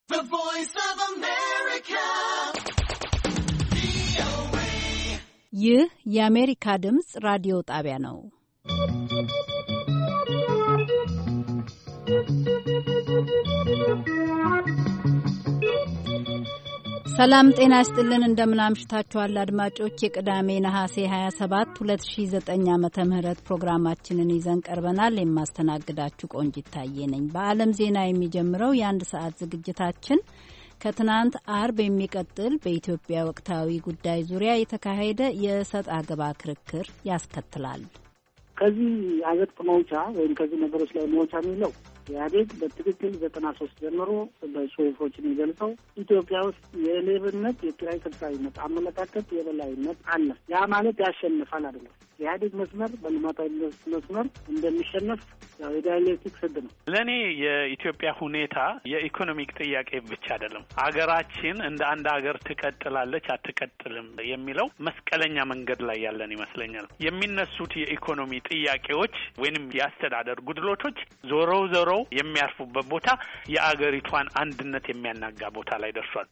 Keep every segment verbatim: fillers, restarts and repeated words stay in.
The Voice of America. ይህ የአሜሪካ ድምጽ ራዲዮ ጣቢያ ነው። ሰላም ጤና ይስጥልን፣ እንደምናምሽታችኋል አድማጮች። የቅዳሜ ነሐሴ ሃያ ሰባት ሁለት ሺህ ዘጠኝ ዓመተ ምህረት ፕሮግራማችንን ይዘን ቀርበናል። የማስተናግዳችሁ ቆንጂት ታዬ ነኝ። በዓለም ዜና የሚጀምረው የአንድ ሰዓት ዝግጅታችን ከትናንት አርብ የሚቀጥል በኢትዮጵያ ወቅታዊ ጉዳይ ዙሪያ የተካሄደ የሰጥ አገባ ክርክር ያስከትላል። ከዚህ አገጥ መውጫ ወይም ከዚህ ነገሮች ላይ መውጫ የሚለው ኢህአዴግ በትክክል ዘጠና ሶስት ጀምሮ በጽሁፎች የሚገልጸው ኢትዮጵያ ውስጥ የሌብነት የኪራይ ሰብሳቢነት አመለካከት የበላይነት አለ። ያ ማለት ያሸንፋል አይደለም። የኢህአዴግ መስመር በልማታዊ መስመር እንደሚሸነፍ ያው የዳይሌክቲክስ ህግ ነው። ለእኔ የኢትዮጵያ ሁኔታ የኢኮኖሚክ ጥያቄ ብቻ አይደለም። አገራችን እንደ አንድ ሀገር ትቀጥላለች አትቀጥልም የሚለው መስቀለኛ መንገድ ላይ ያለን ይመስለኛል። የሚነሱት የኢኮኖሚ ጥያቄዎች ወይንም የአስተዳደር ጉድሎቶች ዞሮ ዞሮ የሚያርፉበት ቦታ የአገሪቷን አንድነት የሚያናጋ ቦታ ላይ ደርሷል።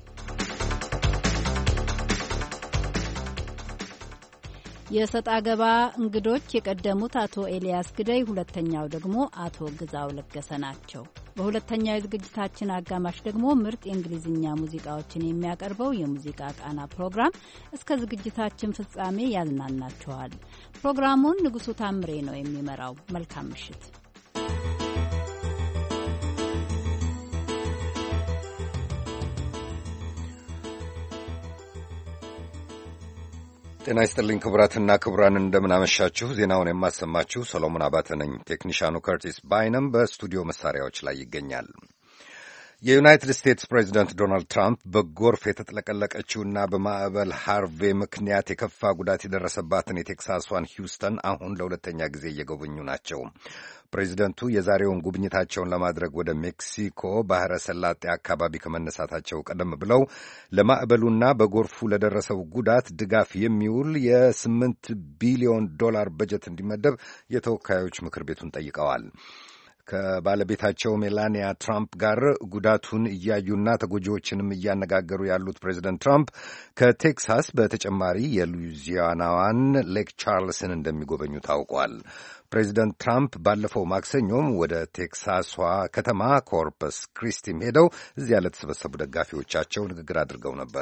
የሰጥ አገባ እንግዶች የቀደሙት አቶ ኤልያስ ግደይ፣ ሁለተኛው ደግሞ አቶ ግዛው ለገሰ ናቸው። በሁለተኛው የዝግጅታችን አጋማሽ ደግሞ ምርጥ የእንግሊዝኛ ሙዚቃዎችን የሚያቀርበው የሙዚቃ ቃና ፕሮግራም እስከ ዝግጅታችን ፍጻሜ ያዝናናችኋል። ፕሮግራሙን ንጉሱ ታምሬ ነው የሚመራው። መልካም ምሽት። ጤና ይስጥልኝ ክቡራትና ክቡራን፣ እንደምናመሻችሁ። ዜናውን የማሰማችሁ ሰሎሞን አባተ ነኝ። ቴክኒሻኑ ከርቲስ ባይነም በስቱዲዮ መሳሪያዎች ላይ ይገኛል። የዩናይትድ ስቴትስ ፕሬዚደንት ዶናልድ ትራምፕ በጎርፍ የተጥለቀለቀችውና በማዕበል ሃርቬ ምክንያት የከፋ ጉዳት የደረሰባትን የቴክሳሷን ሂውስተን አሁን ለሁለተኛ ጊዜ እየጎበኙ ናቸው። ፕሬዚደንቱ የዛሬውን ጉብኝታቸውን ለማድረግ ወደ ሜክሲኮ ባህረ ሰላጤ አካባቢ ከመነሳታቸው ቀደም ብለው ለማዕበሉና በጎርፉ ለደረሰው ጉዳት ድጋፍ የሚውል የስምንት ቢሊዮን ዶላር በጀት እንዲመደብ የተወካዮች ምክር ቤቱን ጠይቀዋል። ከባለቤታቸው ሜላኒያ ትራምፕ ጋር ጉዳቱን እያዩና ተጎጂዎችንም እያነጋገሩ ያሉት ፕሬዚደንት ትራምፕ ከቴክሳስ በተጨማሪ የሉዊዚያናዋን ሌክ ቻርልስን እንደሚጎበኙ ታውቋል። ፕሬዚደንት ትራምፕ ባለፈው ማክሰኞም ወደ ቴክሳሷ ከተማ ኮርፐስ ክሪስቲም ሄደው እዚያ ለተሰበሰቡ ደጋፊዎቻቸው ንግግር አድርገው ነበር።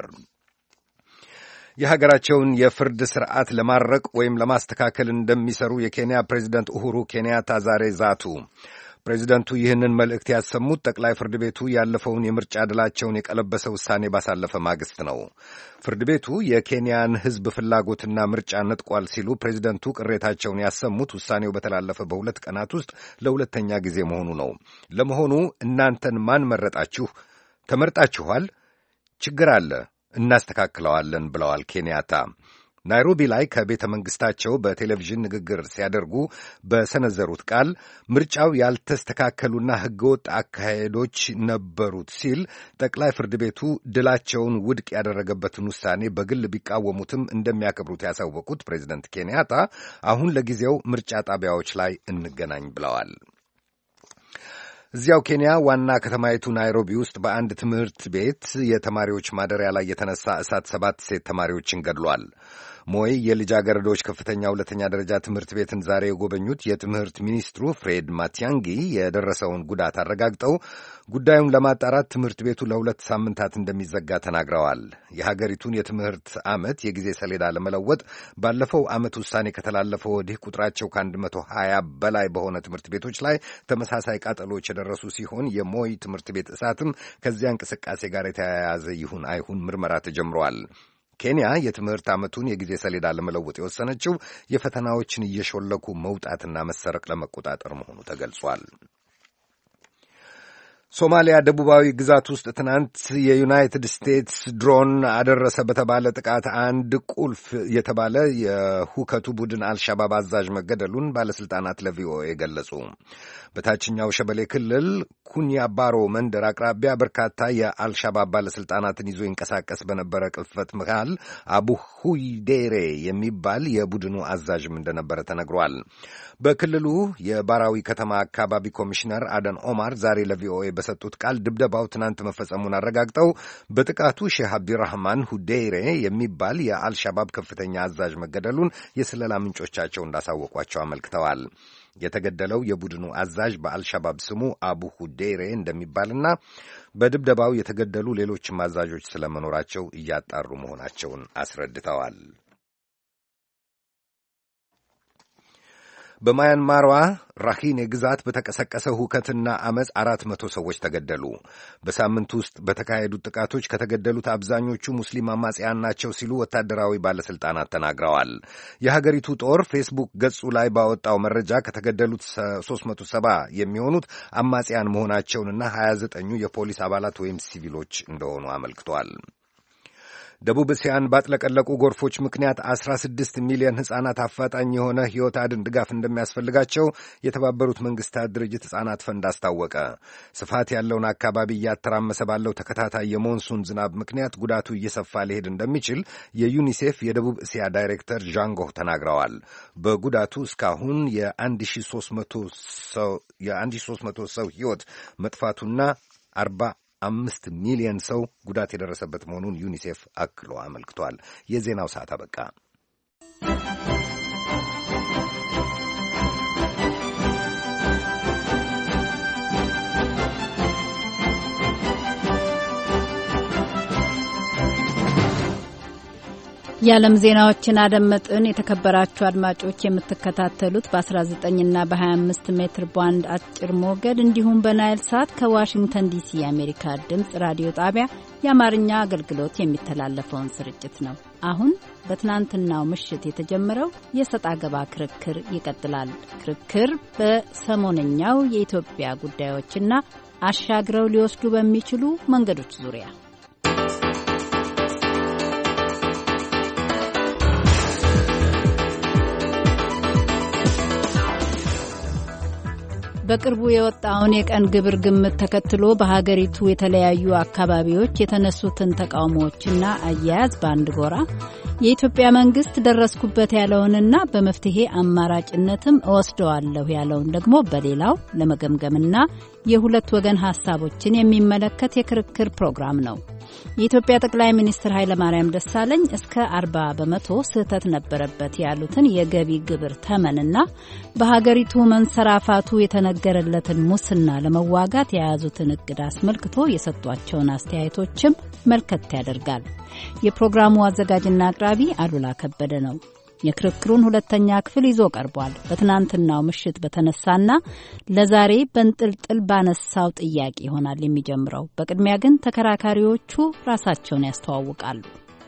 የሀገራቸውን የፍርድ ስርዓት ለማረቅ ወይም ለማስተካከል እንደሚሰሩ የኬንያ ፕሬዚደንት ኡሁሩ ኬንያታ ዛሬ ዛቱ። ፕሬዚደንቱ ይህንን መልእክት ያሰሙት ጠቅላይ ፍርድ ቤቱ ያለፈውን የምርጫ ድላቸውን የቀለበሰ ውሳኔ ባሳለፈ ማግስት ነው። ፍርድ ቤቱ የኬንያን ሕዝብ ፍላጎትና ምርጫ ነጥቋል ሲሉ ፕሬዚደንቱ ቅሬታቸውን ያሰሙት ውሳኔው በተላለፈ በሁለት ቀናት ውስጥ ለሁለተኛ ጊዜ መሆኑ ነው። ለመሆኑ እናንተን ማን መረጣችሁ? ተመርጣችኋል? ችግር አለ፣ እናስተካክለዋለን ብለዋል ኬንያታ። ናይሮቢ ላይ ከቤተ መንግሥታቸው በቴሌቪዥን ንግግር ሲያደርጉ በሰነዘሩት ቃል ምርጫው ያልተስተካከሉና ሕገወጥ አካሄዶች ነበሩት ሲል ጠቅላይ ፍርድ ቤቱ ድላቸውን ውድቅ ያደረገበትን ውሳኔ በግል ቢቃወሙትም እንደሚያከብሩት ያሳወቁት ፕሬዚደንት ኬንያታ አሁን ለጊዜው ምርጫ ጣቢያዎች ላይ እንገናኝ ብለዋል። እዚያው ኬንያ ዋና ከተማይቱ ናይሮቢ ውስጥ በአንድ ትምህርት ቤት የተማሪዎች ማደሪያ ላይ የተነሳ እሳት ሰባት ሴት ተማሪዎችን ገድሏል። ሞይ የልጃገረዶች ከፍተኛ ሁለተኛ ደረጃ ትምህርት ቤትን ዛሬ የጎበኙት የትምህርት ሚኒስትሩ ፍሬድ ማቲያንጊ የደረሰውን ጉዳት አረጋግጠው ጉዳዩን ለማጣራት ትምህርት ቤቱ ለሁለት ሳምንታት እንደሚዘጋ ተናግረዋል። የሀገሪቱን የትምህርት ዓመት የጊዜ ሰሌዳ ለመለወጥ ባለፈው ዓመት ውሳኔ ከተላለፈው ወዲህ ቁጥራቸው ከአንድ መቶ ሀያ በላይ በሆነ ትምህርት ቤቶች ላይ ተመሳሳይ ቃጠሎች የደረሱ ሲሆን የሞይ ትምህርት ቤት እሳትም ከዚያ እንቅስቃሴ ጋር የተያያዘ ይሁን አይሁን ምርመራ ተጀምሯል። ኬንያ የትምህርት ዓመቱን የጊዜ ሰሌዳ ለመለወጥ የወሰነችው የፈተናዎችን እየሾለኩ መውጣትና መሰረቅ ለመቆጣጠር መሆኑ ተገልጿል። ሶማሊያ ደቡባዊ ግዛት ውስጥ ትናንት የዩናይትድ ስቴትስ ድሮን አደረሰ በተባለ ጥቃት አንድ ቁልፍ የተባለ የሁከቱ ቡድን አልሻባብ አዛዥ መገደሉን ባለሥልጣናት ለቪኦኤ ገለጹ። በታችኛው ሸበሌ ክልል ኩንያባሮ መንደር አቅራቢያ በርካታ የአልሻባብ ባለሥልጣናትን ይዞ ይንቀሳቀስ በነበረ ቅልፈት መሃል አቡ ሁይዴሬ የሚባል የቡድኑ አዛዥም እንደነበረ ተነግሯል። በክልሉ የባራዊ ከተማ አካባቢ ኮሚሽነር አደን ኦማር ዛሬ ለቪኦኤ በሰጡት ቃል ድብደባው ትናንት መፈጸሙን አረጋግጠው በጥቃቱ ሼህ አብዲራህማን ሁዴይሬ የሚባል የአልሻባብ ከፍተኛ አዛዥ መገደሉን የስለላ ምንጮቻቸው እንዳሳወቋቸው አመልክተዋል። የተገደለው የቡድኑ አዛዥ በአልሻባብ ስሙ አቡ ሁዴይሬ እንደሚባልና በድብደባው የተገደሉ ሌሎችም አዛዦች ስለመኖራቸው እያጣሩ መሆናቸውን አስረድተዋል። በማያንማሯ ራኺኔ ግዛት በተቀሰቀሰ ሁከትና አመፅ አራት መቶ ሰዎች ተገደሉ። በሳምንቱ ውስጥ በተካሄዱት ጥቃቶች ከተገደሉት አብዛኞቹ ሙስሊም አማጽያን ናቸው ሲሉ ወታደራዊ ባለሥልጣናት ተናግረዋል። የሀገሪቱ ጦር ፌስቡክ ገጹ ላይ ባወጣው መረጃ ከተገደሉት ሦስት መቶ ሰባ የሚሆኑት አማጽያን መሆናቸውንና ሀያ ዘጠኙ የፖሊስ አባላት ወይም ሲቪሎች እንደሆኑ አመልክቷል። ደቡብ እስያን ባጥለቀለቁ ጎርፎች ምክንያት አስራ ስድስት ሚሊዮን ሕፃናት አፋጣኝ የሆነ ሕይወት አድን ድጋፍ እንደሚያስፈልጋቸው የተባበሩት መንግሥታት ድርጅት ሕፃናት ፈንድ አስታወቀ። ስፋት ያለውን አካባቢ እያተራመሰ ባለው ተከታታይ የሞንሱን ዝናብ ምክንያት ጉዳቱ እየሰፋ ሊሄድ እንደሚችል የዩኒሴፍ የደቡብ እስያ ዳይሬክተር ዣንጎህ ተናግረዋል። በጉዳቱ እስካሁን የአንድ ሺህ ሦስት መቶ ሰው ሕይወት መጥፋቱና አርባ አምስት ሚሊዮን ሰው ጉዳት የደረሰበት መሆኑን ዩኒሴፍ አክሎ አመልክቷል። የዜናው ሰዓት አበቃ። የዓለም ዜናዎችን አደመጥን። የተከበራችሁ አድማጮች የምትከታተሉት በ19 እና በ25 ሜትር ባንድ አጭር ሞገድ እንዲሁም በናይል ሳት ከዋሽንግተን ዲሲ የአሜሪካ ድምፅ ራዲዮ ጣቢያ የአማርኛ አገልግሎት የሚተላለፈውን ስርጭት ነው። አሁን በትናንትናው ምሽት የተጀመረው የሰጣ ገባ ክርክር ይቀጥላል። ክርክር በሰሞነኛው የኢትዮጵያ ጉዳዮችና አሻግረው ሊወስዱ በሚችሉ መንገዶች ዙሪያ በቅርቡ የወጣውን የቀን ግብር ግምት ተከትሎ በሀገሪቱ የተለያዩ አካባቢዎች የተነሱትን ተቃውሞዎችና አያያዝ በአንድ ጎራ፣ የኢትዮጵያ መንግስት ደረስኩበት ያለውንና በመፍትሄ አማራጭነትም እወስደዋለሁ ያለውን ደግሞ በሌላው ለመገምገምና የሁለት ወገን ሀሳቦችን የሚመለከት የክርክር ፕሮግራም ነው። የኢትዮጵያ ጠቅላይ ሚኒስትር ኃይለማርያም ደሳለኝ እስከ አርባ በመቶ ስህተት ነበረበት ያሉትን የገቢ ግብር ተመንና በሀገሪቱ መንሰራፋቱ የተነገረለትን ሙስና ለመዋጋት የያዙትን እቅድ አስመልክቶ የሰጧቸውን አስተያየቶችም መልከት ያደርጋል። የፕሮግራሙ አዘጋጅና አቅራቢ አሉላ ከበደ ነው። የክርክሩን ሁለተኛ ክፍል ይዞ ቀርቧል። በትናንትናው ምሽት በተነሳና ለዛሬ በንጥልጥል ባነሳው ጥያቄ ይሆናል የሚጀምረው። በቅድሚያ ግን ተከራካሪዎቹ ራሳቸውን ያስተዋውቃሉ።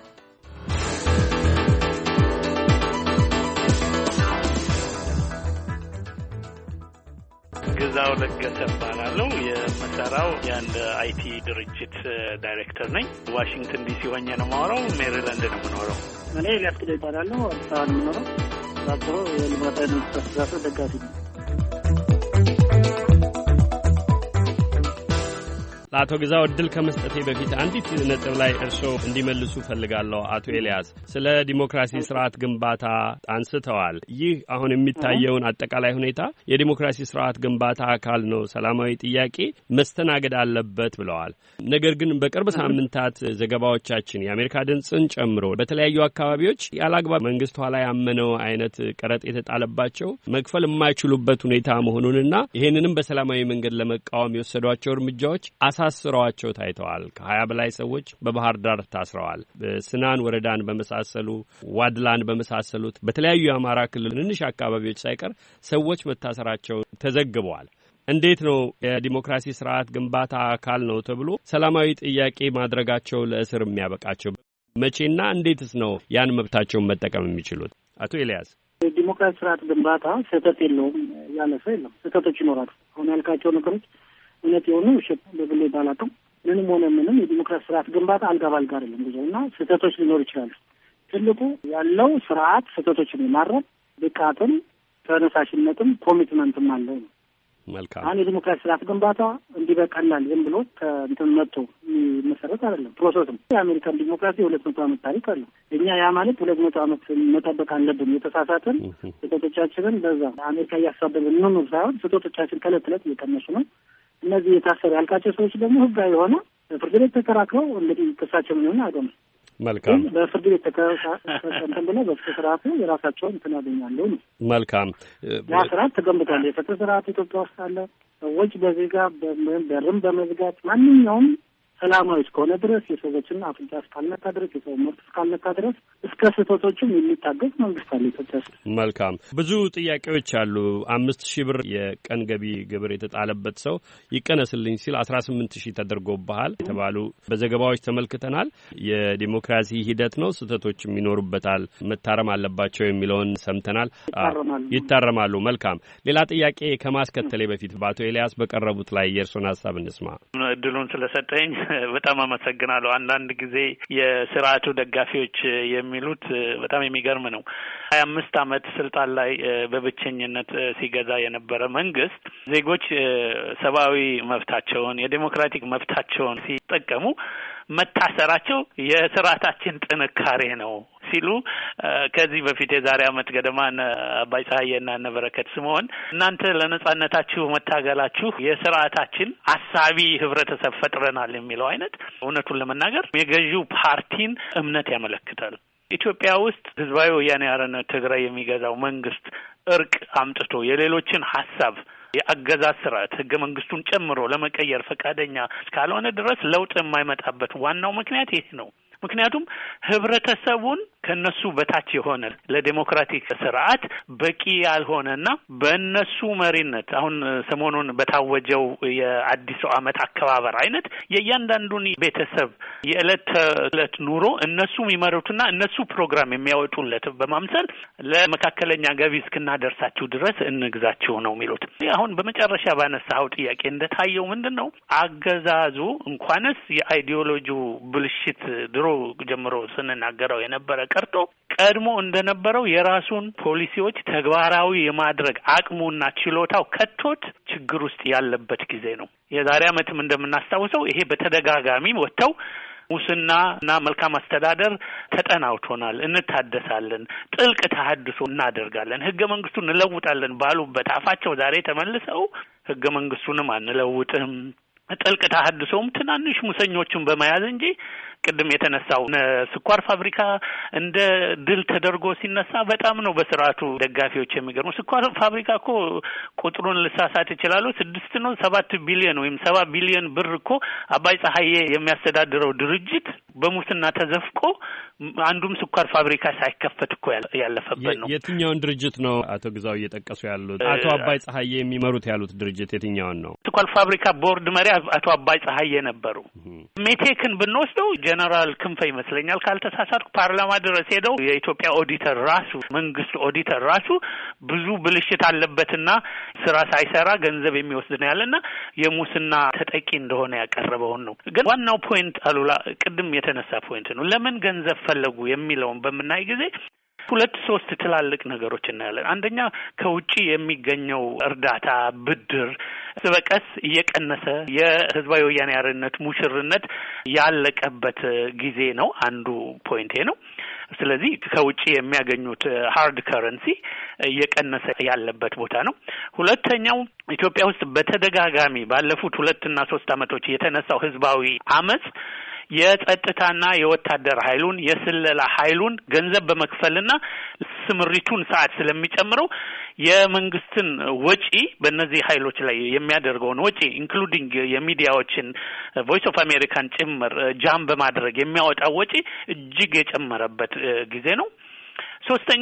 ግዛው ለገሰ እባላለሁ። የምሰራው የአንድ አይቲ ድርጅት ዳይሬክተር ነኝ። ዋሽንግተን ዲሲ ሆኜ ነው የማወራው። ሜሪላንድ ነው የምኖረው። እኔ ሊያስከደ ይባላለሁ። አዲስ አበባ ነው የምኖረው። ባጭሩ የልማታዊ መንግስት ደጋፊ ነኝ። ለአቶ ግዛው እድል ከመስጠቴ በፊት አንዲት ነጥብ ላይ እርስዎ እንዲመልሱ ፈልጋለሁ። አቶ ኤልያስ ስለ ዲሞክራሲ ስርዓት ግንባታ አንስተዋል። ይህ አሁን የሚታየውን አጠቃላይ ሁኔታ የዲሞክራሲ ስርዓት ግንባታ አካል ነው፣ ሰላማዊ ጥያቄ መስተናገድ አለበት ብለዋል። ነገር ግን በቅርብ ሳምንታት ዘገባዎቻችን የአሜሪካ ድምፅን ጨምሮ በተለያዩ አካባቢዎች ያላግባብ መንግስት ኋላ ያመነው አይነት ቀረጥ የተጣለባቸው መክፈል የማይችሉበት ሁኔታ መሆኑንና ይህንንም በሰላማዊ መንገድ ለመቃወም የወሰዷቸው እርምጃዎች አሳስረዋቸው ታይተዋል። ከሀያ በላይ ሰዎች በባህር ዳር ታስረዋል። በስናን ወረዳን በመሳሰሉ ዋድላን በመሳሰሉት በተለያዩ የአማራ ክልል ትንሽ አካባቢዎች ሳይቀር ሰዎች መታሰራቸው ተዘግበዋል። እንዴት ነው የዲሞክራሲ ስርዓት ግንባታ አካል ነው ተብሎ ሰላማዊ ጥያቄ ማድረጋቸው ለእስር የሚያበቃቸው? መቼና እንዴትስ ነው ያን መብታቸውን መጠቀም የሚችሉት? አቶ ኤልያስ የዲሞክራሲ ስርዓት ግንባታ ስህተት የለውም ያለ ሰው የለም። ስህተቶች ይኖራሉ። አሁን ያልካቸው ነገሮች እውነት የሆኑ ውሸት በግሌ ባላውቅም ምንም ሆነ ምንም የዲሞክራሲ ስርዓት ግንባታ አልጋ ባልጋ አይደለም። ብዙ እና ስህተቶች ሊኖር ይችላሉ። ትልቁ ያለው ስርዓት ስህተቶችን የማረም ብቃትም ተነሳሽነትም ኮሚትመንትም አለው ነው። መልካም። አሁን የዲሞክራሲ ስርዓት ግንባታ እንዲህ በቀላል ዝም ብሎ ከእንትን መጥቶ መሰረት አይደለም። ፕሮሰስም የአሜሪካን ዲሞክራሲ የሁለት መቶ ዓመት ታሪክ አለው። እኛ ያ ማለት ሁለት መቶ ዓመት መጠበቅ አለብን። የተሳሳትን ስህተቶቻችንን በዛ አሜሪካ እያሳበብን እንኑር ሳይሆን ስህተቶቻችን ከዕለት ዕለት እየቀነሱ ነው። እነዚህ የታሰሩ ያልካቸው ሰዎች ደግሞ ህጋዊ የሆነ ፍርድ ቤት ተከራክረው እንግዲህ ክሳቸው ምን ይሆን አይደለም። መልካም በፍርድ ቤት ተከራክረው ብለው በስርዓቱ የራሳቸውን እንትን ያገኛሉ። መልካም ያ ስርዓት ተገንብቷል። የፍትህ ስርዓት ኢትዮጵያ ውስጥ አለ። ሰዎች በዜጋ በርም በመዝጋት ማንኛውም ሰላማዊ እስከሆነ ድረስ የሰዎችን አፍንጫ እስካልነካ ድረስ የሰው መብት እስካልነካ ድረስ እስከ ስህተቶችም የሚታገዝ መንግስት አለ ኢትዮጵያ ውስጥ። መልካም ብዙ ጥያቄዎች አሉ። አምስት ሺህ ብር የቀን ገቢ ግብር የተጣለበት ሰው ይቀነስልኝ ሲል አስራ ስምንት ሺህ ተደርጎብሃል የተባሉ በዘገባዎች ተመልክተናል። የዲሞክራሲ ሂደት ነው፣ ስህተቶችም ይኖሩበታል፣ መታረም አለባቸው የሚለውን ሰምተናል። ይታረማሉ። መልካም ሌላ ጥያቄ ከማስከተሌ በፊት በአቶ ኤልያስ በቀረቡት ላይ የእርሶን ሀሳብ እንስማ። እድሉን ስለሰጠኝ በጣም አመሰግናለሁ። አንዳንድ ጊዜ የስርዓቱ ደጋፊዎች የሚሉት በጣም የሚገርም ነው። ሀያ አምስት አመት ስልጣን ላይ በብቸኝነት ሲገዛ የነበረ መንግስት ዜጎች ሰብአዊ መብታቸውን የዴሞክራቲክ መብታቸውን ሲጠቀሙ መታሰራቸው የስርዓታችን ጥንካሬ ነው ሲሉ ከዚህ በፊት የዛሬ አመት ገደማ አባይ ፀሐዬና እነ በረከት ስምኦን እናንተ ለነጻነታችሁ መታገላችሁ የስርዓታችን አሳቢ ህብረተሰብ ፈጥረናል የሚለው አይነት እውነቱን ለመናገር የገዢው ፓርቲን እምነት ያመለክታል። ኢትዮጵያ ውስጥ ህዝባዊ ወያኔ ሓርነት ትግራይ የሚገዛው መንግስት እርቅ አምጥቶ የሌሎችን ሀሳብ የአገዛዝ ስርዓት ህገ መንግስቱን ጨምሮ ለመቀየር ፈቃደኛ እስካልሆነ ድረስ ለውጥ የማይመጣበት ዋናው ምክንያት ይሄ ነው። ምክንያቱም ህብረተሰቡን ከነሱ በታች የሆነ ለዲሞክራቲክ ስርዓት በቂ ያልሆነና በእነሱ መሪነት አሁን ሰሞኑን በታወጀው የአዲሱ አመት አከባበር አይነት የእያንዳንዱን ቤተሰብ የዕለት ተዕለት ኑሮ እነሱ የሚመሩትና እነሱ ፕሮግራም የሚያወጡለት በማምሰል ለመካከለኛ ገቢ እስክናደርሳችሁ ድረስ እንግዛችሁ ነው የሚሉት። አሁን በመጨረሻ ባነሳው ጥያቄ እንደታየው ምንድነው አገዛዙ እንኳንስ የአይዲዮሎጂው ብልሽት ድሮ ጀምሮ ስንናገረው የነበረ ቀርቶ ቀድሞ እንደነበረው የራሱን ፖሊሲዎች ተግባራዊ የማድረግ አቅሙና ችሎታው ከቶት ችግር ውስጥ ያለበት ጊዜ ነው። የዛሬ አመትም እንደምናስታውሰው ይሄ በተደጋጋሚ ወጥተው ሙስና እና መልካም አስተዳደር ተጠናውቶናል፣ እንታደሳለን፣ ጥልቅ ተሐድሶ እናደርጋለን፣ ህገ መንግስቱን እንለውጣለን ባሉበት አፋቸው ዛሬ ተመልሰው ህገ መንግስቱንም አንለውጥም ጥልቅ ተሐድሶም ትናንሽ ሙሰኞችን በመያዝ እንጂ ቅድም የተነሳው ስኳር ፋብሪካ እንደ ድል ተደርጎ ሲነሳ በጣም ነው በስርዓቱ ደጋፊዎች የሚገርሙ። ስኳር ፋብሪካ እኮ ቁጥሩን ልሳሳት ይችላል ስድስት ነው ሰባት ቢሊዮን ወይም ሰባ ቢሊዮን ብር እኮ አባይ ፀሐዬ የሚያስተዳድረው ድርጅት በሙስና ተዘፍቆ አንዱም ስኳር ፋብሪካ ሳይከፈት እኮ ያለፈበት ነው። የትኛውን ድርጅት ነው አቶ ግዛው እየጠቀሱ ያሉት? አቶ አባይ ፀሐዬ የሚመሩት ያሉት ድርጅት የትኛውን ነው? ስኳር ፋብሪካ ቦርድ መሪ አቶ አባይ ፀሐዬ ነበሩ። ሜቴክን ብንወስደው ጀነራል ክንፈ ይመስለኛል ካልተሳሳትኩ ፓርላማ ድረስ ሄደው የኢትዮጵያ ኦዲተር ራሱ መንግስት ኦዲተር ራሱ ብዙ ብልሽት አለበትና ስራ ሳይሰራ ገንዘብ የሚወስድ ነው ያለና የሙስና ተጠቂ እንደሆነ ያቀረበውን ነው። ግን ዋናው ፖይንት አሉላ ቅድም የተነሳ ፖይንት ነው። ለምን ገንዘብ ፈለጉ የሚለውን በመናይ ጊዜ ሁለት ሶስት ትላልቅ ነገሮች እናያለን። አንደኛ ከውጪ የሚገኘው እርዳታ ብድር በቀስ እየቀነሰ የህዝባዊ ወያኔ ሓርነት ሙሽርነት ያለቀበት ጊዜ ነው። አንዱ ፖይንቴ ነው። ስለዚህ ከውጪ የሚያገኙት ሃርድ ከረንሲ እየቀነሰ ያለበት ቦታ ነው። ሁለተኛው ኢትዮጵያ ውስጥ በተደጋጋሚ ባለፉት ሁለትና ሶስት አመቶች የተነሳው ህዝባዊ አመጽ የጸጥታና የወታደር ኃይሉን የስለላ ኃይሉን ገንዘብ በመክፈልና ስምሪቱን ሰዓት ስለሚጨምረው የመንግስትን ወጪ በእነዚህ ኃይሎች ላይ የሚያደርገውን ወጪ ኢንክሉዲንግ የሚዲያዎችን ቮይስ ኦፍ አሜሪካን ጭምር ጃም በማድረግ የሚያወጣው ወጪ እጅግ የጨመረበት ጊዜ ነው። ሶስተኛ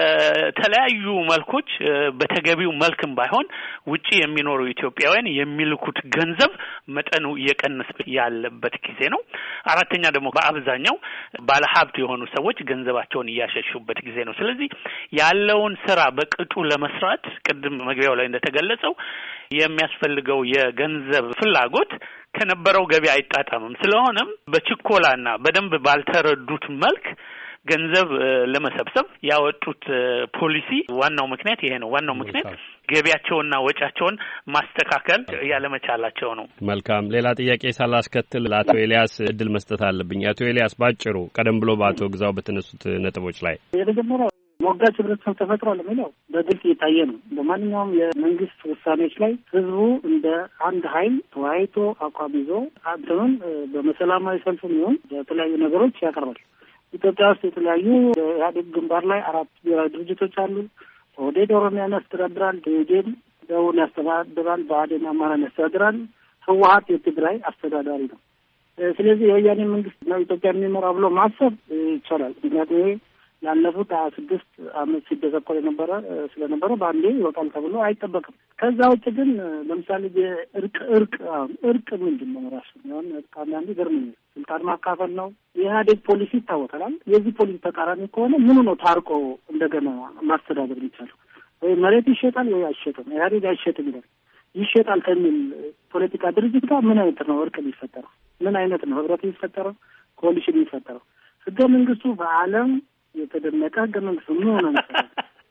በተለያዩ መልኮች በተገቢው መልክም ባይሆን ውጪ የሚኖሩ ኢትዮጵያውያን የሚልኩት ገንዘብ መጠኑ እየቀነሰ ያለበት ጊዜ ነው። አራተኛ ደግሞ በአብዛኛው ባለሀብት የሆኑ ሰዎች ገንዘባቸውን እያሸሹበት ጊዜ ነው። ስለዚህ ያለውን ስራ በቅጡ ለመስራት ቅድም መግቢያው ላይ እንደተገለጸው የሚያስፈልገው የገንዘብ ፍላጎት ከነበረው ገቢ አይጣጣምም። ስለሆነም በችኮላና በደንብ ባልተረዱት መልክ ገንዘብ ለመሰብሰብ ያወጡት ፖሊሲ ዋናው ምክንያት ይሄ ነው። ዋናው ምክንያት ገቢያቸውና ወጫቸውን ማስተካከል ያለመቻላቸው ነው። መልካም ሌላ ጥያቄ ሳላስከትል ለአቶ ኤልያስ እድል መስጠት አለብኝ። አቶ ኤልያስ ባጭሩ ቀደም ብሎ በአቶ ግዛው በተነሱት ነጥቦች ላይ የመጀመሪያው ሞጋች ህብረተሰብ ተፈጥሯል የሚለው በግልጽ የታየ ነው። በማንኛውም የመንግስት ውሳኔዎች ላይ ህዝቡ እንደ አንድ ኃይል ተወያይቶ አቋም ይዞ አንተን በመሰላማዊ ሰልፍ ነው በተለያዩ ነገሮች ያቀርባል። ኢትዮጵያ ውስጥ የተለያዩ የኢህአዴግ ግንባር ላይ አራት ብሔራዊ ድርጅቶች አሉ። ኦህዴድ ኦሮሚያን ያስተዳድራል፣ ደኢህዴን ደቡብን ያስተዳድራል፣ ብአዴን አማራን ያስተዳድራል፣ ህወሀት የትግራይ አስተዳዳሪ ነው። ስለዚህ የወያኔ መንግስት ነው ኢትዮጵያ የሚመራው ብሎ ማሰብ ይቻላል። ምክንያቱም ይሄ ላለፉት ሀያ ስድስት አመት ሲደዘኮር የነበረ ስለነበረ በአንዴ ይወጣል ተብሎ አይጠበቅም። ከዛ ውጭ ግን ለምሳሌ እርቅ እርቅ እርቅ ምንድን ነው ራሱ ያን እርቅ አንዳንዴ ገርመኛል። ስልጣን ማካፈል ነው። የኢህአዴግ ፖሊሲ ይታወቃል። የዚህ ፖሊሲ ተቃራኒ ከሆነ ምኑ ነው ታርቆ እንደገና ማስተዳደር የሚቻለው? ወይ መሬት ይሸጣል ወይ አይሸጥም። ኢህአዴግ አይሸጥም ይላል። ይሸጣል ከሚል ፖለቲካ ድርጅት ጋር ምን አይነት ነው እርቅ የሚፈጠረው? ምን አይነት ነው ህብረት የሚፈጠረው? ኮሊሽን የሚፈጠረው? ህገ መንግስቱ በዓለም የተደነቀ ህገ መንግስት ምን ሆነ ነው?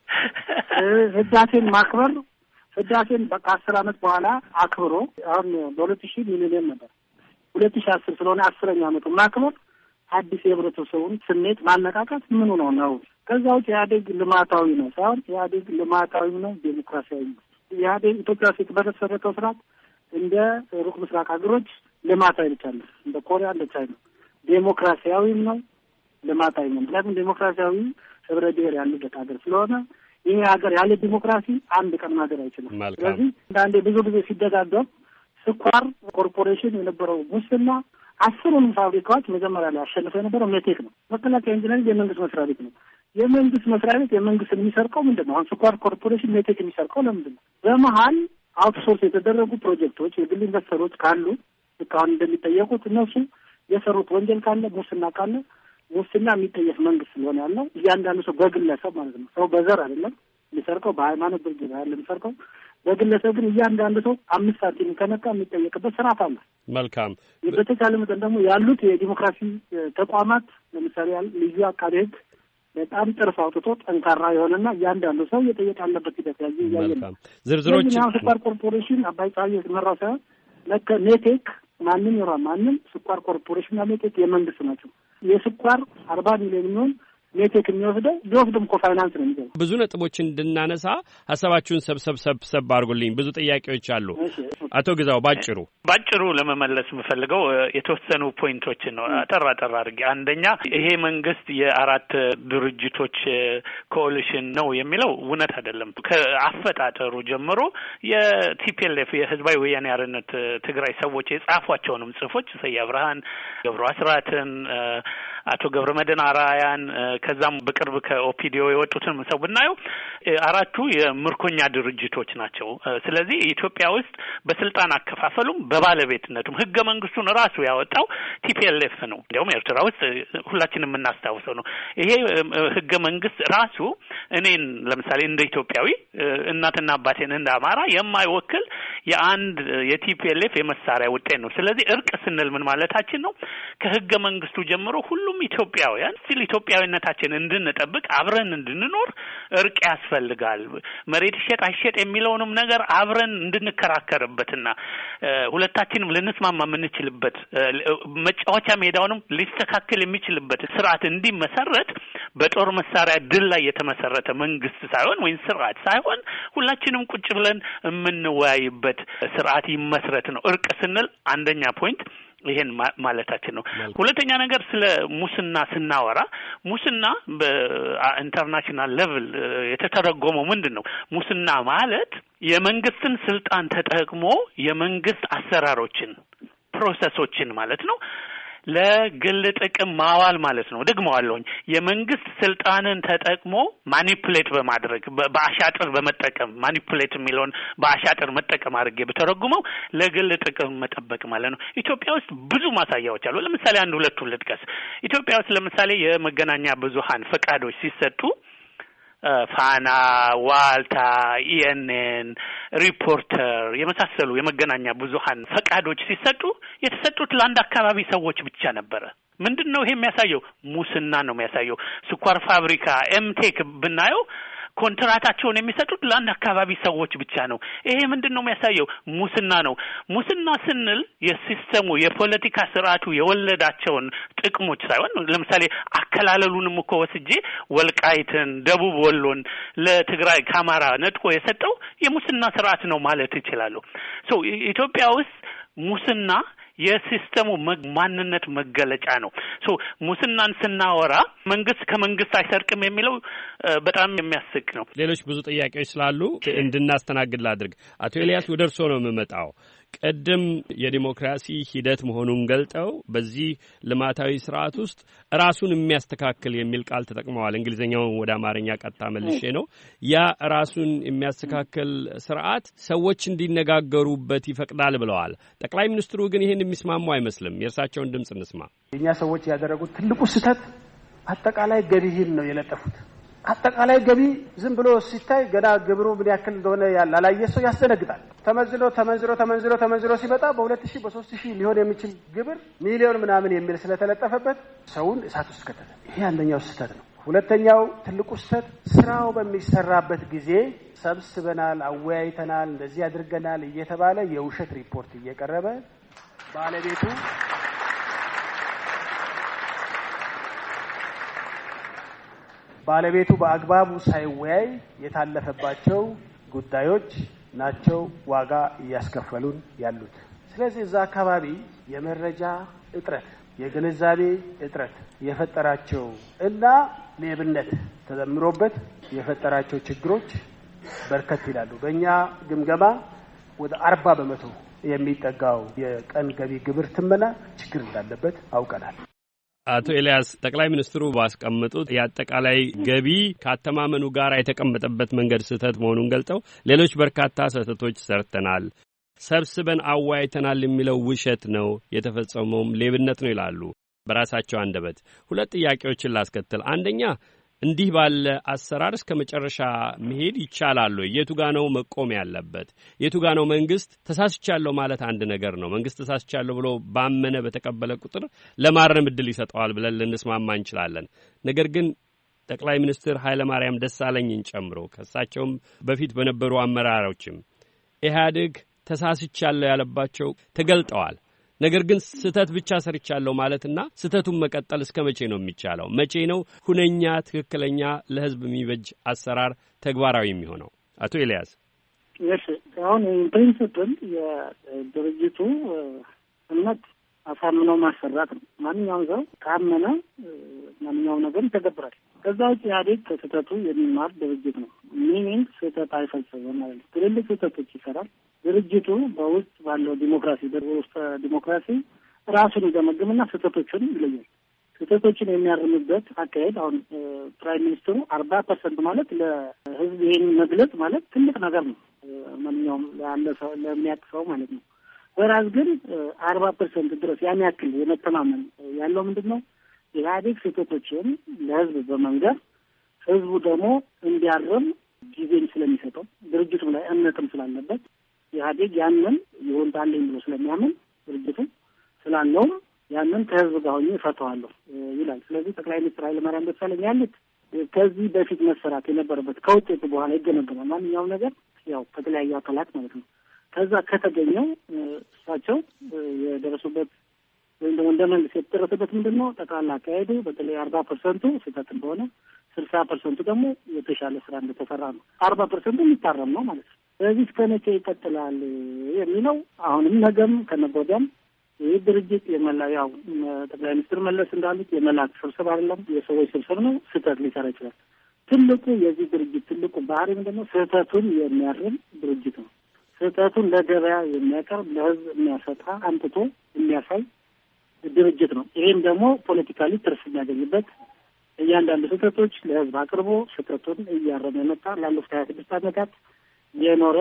ህዳሴን ማክበር ህዳሴን በቃ አስር አመት በኋላ አክብሮ አሁን በሁለት ሺህ ሚሊዮን ነበር ሁለት ሺህ አስር ስለሆነ አስረኛ አመቱ ማክበር አዲስ የህብረተሰቡን ስሜት ማነቃቃት ምኑ ነው ነው? ከዛ ውጭ ኢህአዴግ ልማታዊ ነው ሳይሆን ኢህአዴግ ልማታዊ ነው ዴሞክራሲያዊ ነው። ኢህአዴግ ኢትዮጵያ ውስጥ በተሰረተው ስርዓት እንደ ሩቅ ምስራቅ ሀገሮች ልማታዊ ብቻ ነው። እንደ ኮሪያ እንደ ቻይና ዴሞክራሲያዊም ነው ልማታዊ ነው። ምክንያቱም ዴሞክራሲያዊ ህብረ ብሔር ያለበት ሀገር ስለሆነ ይሄ ሀገር ያለ ዲሞክራሲ አንድ ቀን ማደር አይችልም። ስለዚህ አንዳንዴ ብዙ ጊዜ ሲደጋገም ስኳር ኮርፖሬሽን የነበረው ሙስና አስሩንም ፋብሪካዎች መጀመሪያ ላይ አሸንፈው የነበረው ሜቴክ ነው። መከላከያ ኢንጂነሪንግ የመንግስት መስሪያ ቤት ነው። የመንግስት መስሪያ ቤት የመንግስት የሚሰርቀው ምንድን ነው? አሁን ስኳር ኮርፖሬሽን ሜቴክ የሚሰርቀው ለምንድን ነው? በመሀል አውትሶርስ የተደረጉ ፕሮጀክቶች የግል ኢንቨስተሮች ካሉ እስካሁን እንደሚጠየቁት እነሱ የሰሩት ወንጀል ካለ ሙስና ካለ ሙስና የሚጠየፍ መንግስት ስለሆነ ያለው እያንዳንዱ ሰው በግለሰብ ማለት ነው። ሰው በዘር አይደለም የሚሰርቀው፣ በሃይማኖት ድርጅት አይደለም የሚሰርቀው። በግለሰብ ግን እያንዳንዱ ሰው አምስት ሳንቲም ከነካ የሚጠየቅበት ስርዓት አለ። መልካም። በተቻለ መጠን ደግሞ ያሉት የዲሞክራሲ ተቋማት ለምሳሌ ልዩ አቃቤ ሕግ በጣም ጥርስ አውጥቶ ጠንካራ የሆነና እያንዳንዱ ሰው እየጠየቀ ያለበት ሂደት ያየ እያየ ነው። ዝርዝሮች ስኳር ኮርፖሬሽን አባይ ፀሐይ የተመራው ሳይሆን ለከ ኔቴክ ማንም ይራ ማንም ስኳር ኮርፖሬሽንና ኔቴክ የመንግስት ናቸው። የስኳር አርባ ሚሊዮን የሚሆን ኔቴክ የሚወስደው ቢወስድም እኮ ፋይናንስ ነው የሚገዛው። ብዙ ነጥቦችን እንድናነሳ ሀሳባችሁን ሰብሰብ ሰብሰብ አድርጉልኝ። ብዙ ጥያቄዎች አሉ። አቶ ግዛው ባጭሩ ባጭሩ ለመመለስ የምፈልገው የተወሰኑ ፖይንቶችን ነው አጠር አጠር አድርጌ። አንደኛ ይሄ መንግስት የአራት ድርጅቶች ኮalition ነው የሚለው እውነት አይደለም። ከአፈጣጠሩ ጀምሮ የቲፒኤልኤፍ የህዝባዊ ወያኔ ሓርነት ትግራይ ሰዎች የጻፏቸውንም ጽፎች ሰያ ብርሃን ገብሩ አስራትን አቶ ገብረ መድህን አራያን ከዛም በቅርብ ከኦፒዲዮ የወጡትን ሰው ብናየው አራቱ የምርኮኛ ድርጅቶች ናቸው። ስለዚህ ኢትዮጵያ ውስጥ በስልጣን አከፋፈሉም በባለቤትነቱም ህገ መንግስቱን ራሱ ያወጣው ቲፒኤልኤፍ ነው። እንዲያውም ኤርትራ ውስጥ ሁላችንም የምናስታውሰው ነው። ይሄ ህገ መንግስት ራሱ እኔን ለምሳሌ እንደ ኢትዮጵያዊ እናትና አባቴን እንደ አማራ የማይወክል የአንድ የቲፒኤልኤፍ የመሳሪያ ውጤት ነው። ስለዚህ እርቅ ስንል ምን ማለታችን ነው? ከህገ መንግስቱ ጀምሮ ሁሉም ኢትዮጵያውያን ሲል ኢትዮጵያዊነታችን እንድንጠብቅ አብረን እንድንኖር እርቅ ያስፈልጋል። መሬት ይሸጥ አይሸጥ የሚለውንም ነገር አብረን እንድንከራከርበትና ሁለታችንም ልንስማማ የምንችልበት መጫወቻ ሜዳውንም ሊስተካከል የሚችልበት ስርዓት እንዲመሰረት በጦር መሳሪያ ድል ላይ የተመሰረተ መንግስት ሳይሆን ወይም ስርዓት ሳይሆን ሁላችንም ቁጭ ብለን የምንወያይበት ስርዓት ይመስረት ነው እርቅ ስንል አንደኛ ፖይንት ይሄን ማለታችን ነው። ሁለተኛ ነገር ስለ ሙስና ስናወራ ሙስና በኢንተርናሽናል ሌቭል የተተረጎመው ምንድነው? ሙስና ማለት የመንግስትን ስልጣን ተጠቅሞ የመንግስት አሰራሮችን ፕሮሰሶችን ማለት ነው ለግል ጥቅም ማዋል ማለት ነው። ደግመዋለሁኝ። የመንግስት ስልጣንን ተጠቅሞ ማኒፑሌት በማድረግ በአሻጥር በመጠቀም ማኒፑሌት የሚለውን በአሻጥር መጠቀም አድርጌ በተረጉመው ለግል ጥቅም መጠበቅ ማለት ነው። ኢትዮጵያ ውስጥ ብዙ ማሳያዎች አሉ። ለምሳሌ አንድ ሁለት ልጥቀስ። ኢትዮጵያ ውስጥ ለምሳሌ የመገናኛ ብዙሃን ፈቃዶች ሲሰጡ ፋና፣ ዋልታ፣ ኢኤንኤን፣ ሪፖርተር የመሳሰሉ የመገናኛ ብዙሃን ፈቃዶች ሲሰጡ የተሰጡት ለአንድ አካባቢ ሰዎች ብቻ ነበረ። ምንድነው ይሄ የሚያሳየው? ሙስና ነው የሚያሳየው። ስኳር ፋብሪካ ኤምቴክ ብናየው ኮንትራታቸውን የሚሰጡት ለአንድ አካባቢ ሰዎች ብቻ ነው። ይሄ ምንድነው የሚያሳየው? ሙስና ነው። ሙስና ስንል የሲስተሙ የፖለቲካ ስርዓቱ የወለዳቸውን ጥቅሞች ሳይሆን ለምሳሌ አከላለሉንም እኮ ወስጄ ወልቃይትን፣ ደቡብ ወሎን ለትግራይ ከአማራ ነጥቆ የሰጠው የሙስና ስርዓት ነው ማለት ይችላል። ሶ ኢትዮጵያ ውስጥ ሙስና የሲስተሙ ማንነት መገለጫ ነው። ሶ ሙስናን ስናወራ መንግስት ከመንግስት አይሰርቅም የሚለው በጣም የሚያስቅ ነው። ሌሎች ብዙ ጥያቄዎች ስላሉ እንድናስተናግድ ላድርግ። አቶ ኤልያስ ወደ እርሶ ነው የምመጣው። ቀደም የዲሞክራሲ ሂደት መሆኑን ገልጠው በዚህ ልማታዊ ስርዓት ውስጥ ራሱን የሚያስተካክል የሚል ቃል ተጠቅመዋል። እንግሊዘኛውን ወደ አማርኛ ቀጥታ መልሼ ነው። ያ ራሱን የሚያስተካክል ስርዓት ሰዎች እንዲነጋገሩበት ይፈቅዳል ብለዋል። ጠቅላይ ሚኒስትሩ ግን ይህን የሚስማሙ አይመስልም። የእርሳቸውን ድምጽ እንስማ። እኛ ሰዎች ያደረጉት ትልቁ ስህተት አጠቃላይ ገቢህን ነው የለጠፉት። አጠቃላይ ገቢ ዝም ብሎ ሲታይ ገና ግብሩ ምን ያክል እንደሆነ ያላላየ ሰው ያስደነግጣል። ተመዝሎ ተመንዝሮ ተመንዝሮ ተመንዝሮ ሲመጣ በሁለት ሺህ በሶስት ሺህ ሊሆን የሚችል ግብር ሚሊዮን ምናምን የሚል ስለተለጠፈበት ሰውን እሳት ውስጥ ከተተ። ይሄ አንደኛው ስህተት ነው። ሁለተኛው ትልቁ ስህተት ስራው በሚሰራበት ጊዜ ሰብስበናል፣ አወያይተናል፣ እንደዚህ አድርገናል እየተባለ የውሸት ሪፖርት እየቀረበ ባለቤቱ ባለቤቱ በአግባቡ ሳይወያይ የታለፈባቸው ጉዳዮች ናቸው ዋጋ እያስከፈሉን ያሉት። ስለዚህ እዛ አካባቢ የመረጃ እጥረት፣ የግንዛቤ እጥረት የፈጠራቸው እና ሌብነት ተደምሮበት የፈጠራቸው ችግሮች በርከት ይላሉ። በእኛ ግምገማ ወደ አርባ በመቶ የሚጠጋው የቀን ገቢ ግብር ትመና ችግር እንዳለበት አውቀናል። አቶ ኤልያስ ጠቅላይ ሚኒስትሩ ባስቀመጡት የአጠቃላይ ገቢ ካተማመኑ ጋር የተቀመጠበት መንገድ ስህተት መሆኑን ገልጠው ሌሎች በርካታ ስህተቶች ሰርተናል፣ ሰብስበን አወያይተናል የሚለው ውሸት ነው፣ የተፈጸመውም ሌብነት ነው ይላሉ በራሳቸው አንደበት። ሁለት ጥያቄዎችን ላስከትል። አንደኛ እንዲህ ባለ አሰራር እስከ መጨረሻ መሄድ ይቻላል ወይ? የቱ ጋ ነው መቆም ያለበት? የቱ ጋ ነው መንግስት ተሳስቻለሁ ማለት አንድ ነገር ነው። መንግስት ተሳስቻለሁ ብሎ ባመነ በተቀበለ ቁጥር ለማረም እድል ይሰጠዋል ብለን ልንስማማ እንችላለን። ነገር ግን ጠቅላይ ሚኒስትር ኃይለ ማርያም ደሳለኝን ጨምሮ ከሳቸውም በፊት በነበሩ አመራሮችም ኢህአዴግ ተሳስቻለሁ ያለባቸው ተገልጠዋል። ነገር ግን ስህተት ብቻ ሰርቻለሁ ማለትና ስህተቱን መቀጠል እስከ መቼ ነው የሚቻለው? መቼ ነው ሁነኛ ትክክለኛ ለህዝብ የሚበጅ አሰራር ተግባራዊ የሚሆነው? አቶ ኤልያስ። እሺ፣ አሁን ፕሪንሲፕል የድርጅቱ እምነት አሳምነው ማሰራት ነው። ማንኛውም ሰው ካመነ ማንኛውም ነገር ይተገብራል። ከዛ ውጭ ኢህአዴግ ከስህተቱ የሚማር ድርጅት ነው። ሚኒንግ ስህተት አይፈጽምም ማለት ነው። ትልልቅ ስህተቶች ይሰራል። ድርጅቱ በውስጥ ባለው ዲሞክራሲ በውስጥ ዲሞክራሲ ራሱን ይገመግምና ስህተቶችን ይለያል። ስህተቶችን የሚያርምበት አካሄድ አሁን ፕራይም ሚኒስትሩ አርባ ፐርሰንት ማለት ለህዝብ ይሄን መግለጽ ማለት ትልቅ ነገር ነው። ማንኛውም ያለ ሰው ለሚያውቅ ሰው ማለት ነው። ወራዝ ግን አርባ ፐርሰንት ድረስ ያን ያክል የመተማመን ያለው ምንድን ነው? ኢህአዴግ ስህተቶችን ለህዝብ በመንገር ህዝቡ ደግሞ እንዲያርም ጊዜም ስለሚሰጠው ድርጅቱ ላይ እምነትም ስላለበት ኢህአዴግ ያንን ይወንታለኝ ብሎ ስለሚያምን ድርጅቱ ስላለውም ያንን ከህዝብ ጋር ሆኜ እፈተዋለሁ ይላል። ስለዚህ ጠቅላይ ሚኒስትር ኃይለማርያም ደሳለኝ ያሉት ከዚህ በፊት መሰራት የነበረበት ከውጤቱ በኋላ ይገመገማል። ማንኛውም ነገር ያው ከተለያዩ አካላት ማለት ነው። ከዛ ከተገኘው እሳቸው የደረሱበት ወይም ደግሞ እንደ መንግስት የተደረሰበት ምንድን ነው? ጠቅላላ አካሄዱ በተለይ አርባ ፐርሰንቱ ስህተት እንደሆነ፣ ስልሳ ፐርሰንቱ ደግሞ የተሻለ ስራ እንደተሰራ ነው። አርባ ፐርሰንቱ የሚታረም ነው ማለት ነው። ስለዚህ እስከ መቼ ይቀጥላል የሚለው አሁንም ነገም ከነገ ወዲያም ይህ ድርጅት የመላ ያው ጠቅላይ ሚኒስትር መለስ እንዳሉት የመላክ ስብስብ አይደለም፣ የሰዎች ስብስብ ነው። ስህተት ሊሰራ ይችላል። ትልቁ የዚህ ድርጅት ትልቁ ባህሪ ምንድን ነው? ስህተቱን የሚያርም ድርጅት ነው። ስህተቱን ለገበያ የሚያቀርብ ለህዝብ የሚያሰጣ አምጥቶ የሚያሳይ ድርጅት ነው። ይሄም ደግሞ ፖለቲካሊ ትርፍ የሚያገኝበት እያንዳንዱ ስህተቶች ለህዝብ አቅርቦ ስህተቱን እያረመ የመጣ ላለፉት ሀያ ስድስት ዓመታት የኖረ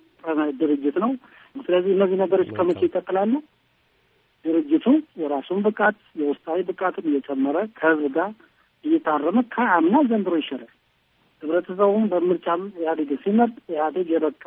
ድርጅት ነው። ስለዚህ እነዚህ ነገሮች ከመቼ ይቀጥላሉ? ድርጅቱ የራሱን ብቃት የውስጣዊ ብቃቱን እየጨመረ ከህዝብ ጋር እየታረመ ከአምና ዘንድሮ ይሻላል። ህብረተሰቡም በምርጫም ኢህአዴግ ሲመርጥ ኢህአዴግ የበቃ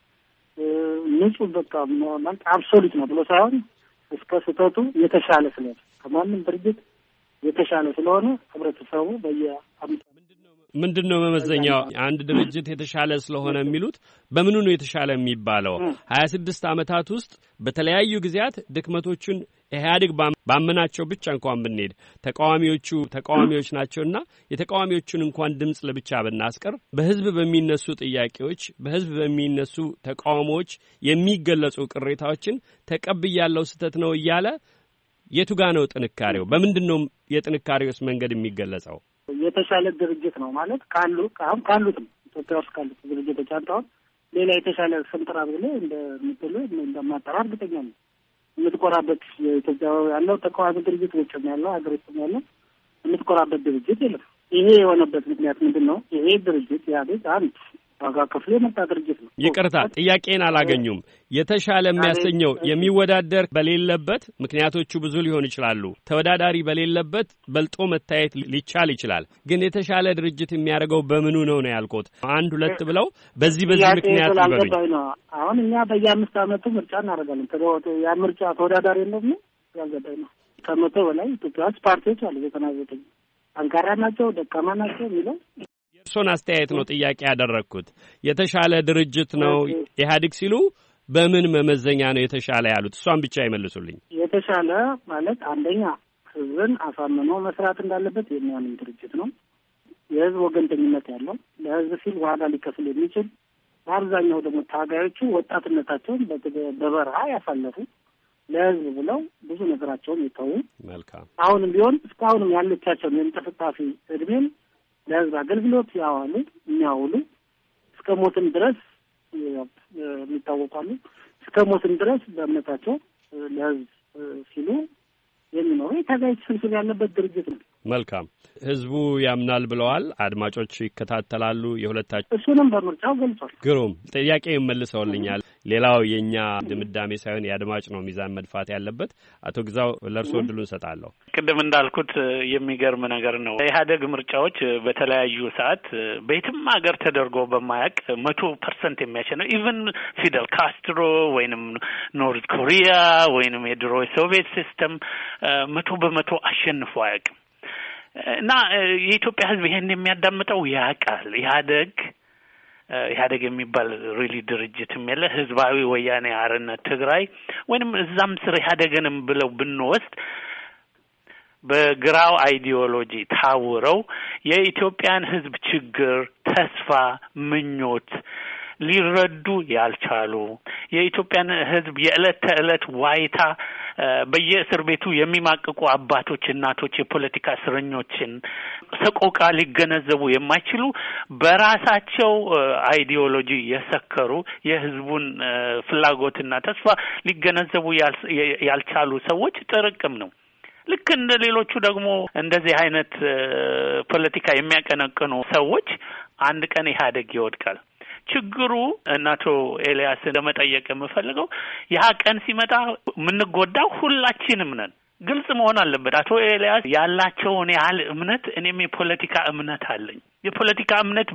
ንጹህ በቃ ማለት አብሶሉት ነው ብሎ ሳይሆን እስከ ስህተቱ የተሻለ ስለሆነ ከማንም ድርጅት የተሻለ ስለሆነ ህብረተሰቡ በየአመቱ ምንድነው መመዘኛው? አንድ ድርጅት የተሻለ ስለሆነ የሚሉት በምኑ ነው የተሻለ የሚባለው? ሀያ ስድስት ዓመታት ውስጥ በተለያዩ ጊዜያት ድክመቶቹን ኢህአዴግ ባመናቸው ብቻ እንኳን ብንሄድ ተቃዋሚዎቹ ተቃዋሚዎች ናቸውና የተቃዋሚዎቹን እንኳን ድምጽ ለብቻ ብናስቀር በህዝብ በሚነሱ ጥያቄዎች በህዝብ በሚነሱ ተቃውሞዎች የሚገለጹ ቅሬታዎችን ተቀብያለሁ ስተት ነው እያለ የቱ ጋር ነው ጥንካሬው? በምንድነው የጥንካሬውስ መንገድ የሚገለጸው? የተሻለ ድርጅት ነው ማለት ካሉ አሁን ካሉት ኢትዮጵያ ውስጥ ካሉት ድርጅቶች አንታው ሌላ የተሻለ ስንጥራ ብለ እንደምትሉ እንደማጠራ እርግጠኛ ነኝ። የምትቆራበት የኢትዮጵያ ያለው ተቃዋሚ ድርጅት ውጭም ያለው ሀገር ውስጥም ያለው የምትቆራበት ድርጅት የለም። ይሄ የሆነበት ምክንያት ምንድነው? ይሄ ድርጅት ያደግ አንድ ዋጋ ከፍሎ የመጣ ድርጅት ነው። ይቅርታ ጥያቄን አላገኙም። የተሻለ የሚያሰኘው የሚወዳደር በሌለበት ምክንያቶቹ ብዙ ሊሆን ይችላሉ። ተወዳዳሪ በሌለበት በልጦ መታየት ሊቻል ይችላል። ግን የተሻለ ድርጅት የሚያደርገው በምኑ ነው ነው ያልኩት። አንድ ሁለት ብለው በዚህ በዚህ ምክንያት ይበሉኝ። አሁን እኛ በየአምስት ዓመቱ ምርጫ እናደርጋለን። ያ ምርጫ ተወዳዳሪ እንደሆነ ያልገባኝ ነው። ከመቶ በላይ ኢትዮጵያ ውስጥ ፓርቲዎች አሉ። ዘጠና ዘጠኝ ጠንካራ ናቸው፣ ደካማ ናቸው የሚለው እርሶን አስተያየት ነው ጥያቄ ያደረግኩት። የተሻለ ድርጅት ነው ኢህአዴግ ሲሉ በምን መመዘኛ ነው የተሻለ ያሉት? እሷን ብቻ ይመልሱልኝ። የተሻለ ማለት አንደኛ ህዝብን አሳምኖ መስራት እንዳለበት የሚያምን ድርጅት ነው። የህዝብ ወገንተኝነት ያለው ለህዝብ ሲል ዋጋ ሊከፍል የሚችል በአብዛኛው ደግሞ ታጋዮቹ ወጣትነታቸውን በበረሃ ያሳለፉ ለህዝብ ብለው ብዙ ነገራቸውን የተዉ መልካም አሁንም ቢሆን እስካሁንም ያለቻቸውን የእንቅስቃሴ እድሜን ለህዝብ አገልግሎት ያዋሉ የሚያውሉ እስከ ሞትም ድረስ የሚታወቃሉ። እስከ ሞትም ድረስ በእምነታቸው ለህዝብ ሲሉ የሚኖሩ የታጋይ ስብስብ ያለበት ድርጅት ነው። መልካም ህዝቡ ያምናል ብለዋል። አድማጮች ይከታተላሉ። የሁለታችሁ እሱንም በምርጫው ገልጿል። ግሩም ጥያቄ ይመልሰውልኛል። ሌላው የኛ ድምዳሜ ሳይሆን የአድማጭ ነው ሚዛን መድፋት ያለበት። አቶ ግዛው ለእርሶ እድሉን ሰጣለሁ። ቅድም እንዳልኩት የሚገርም ነገር ነው። የኢህአዴግ ምርጫዎች በተለያዩ ሰዓት በየትም ሀገር ተደርጎ በማያውቅ መቶ ፐርሰንት የሚያሸነፍ ኢቨን ፊደል ካስትሮ ወይንም ኖርዝ ኮሪያ ወይንም የድሮ ሶቪየት ሲስተም መቶ በመቶ አሸንፎ አያውቅም። እና የኢትዮጵያ ህዝብ ይሄን የሚያዳምጠው ያውቃል። ኢህአዴግ ኢህአዴግ የሚባል ሪሊ ድርጅትም የለ ህዝባዊ ወያኔ ሓርነት ትግራይ ወይንም እዛም ስር ኢህአዴግንም ብለው ብንወስድ በግራው አይዲዮሎጂ ታውረው የኢትዮጵያን ህዝብ ችግር፣ ተስፋ፣ ምኞት ሊረዱ ያልቻሉ የኢትዮጵያን ህዝብ የዕለት ተዕለት ዋይታ በየእስር ቤቱ የሚማቅቁ አባቶች፣ እናቶች፣ የፖለቲካ እስረኞችን ሰቆቃ ሊገነዘቡ የማይችሉ በራሳቸው አይዲዮሎጂ የሰከሩ የህዝቡን ፍላጎትና ተስፋ ሊገነዘቡ ያልቻሉ ሰዎች ጥርቅም ነው። ልክ እንደ ሌሎቹ ደግሞ እንደዚህ አይነት ፖለቲካ የሚያቀነቅኑ ሰዎች አንድ ቀን ኢህአዴግ ይወድቃል። ችግሩ እናቶ ኤልያስ ለመጠየቅ የምፈልገው ያ ቀን ሲመጣ የምንጎዳው ሁላችንም ነን። ግልጽ መሆን አለበት። አቶ ኤልያስ ያላቸውን ያህል እምነት እኔም የፖለቲካ እምነት አለኝ። የፖለቲካ እምነት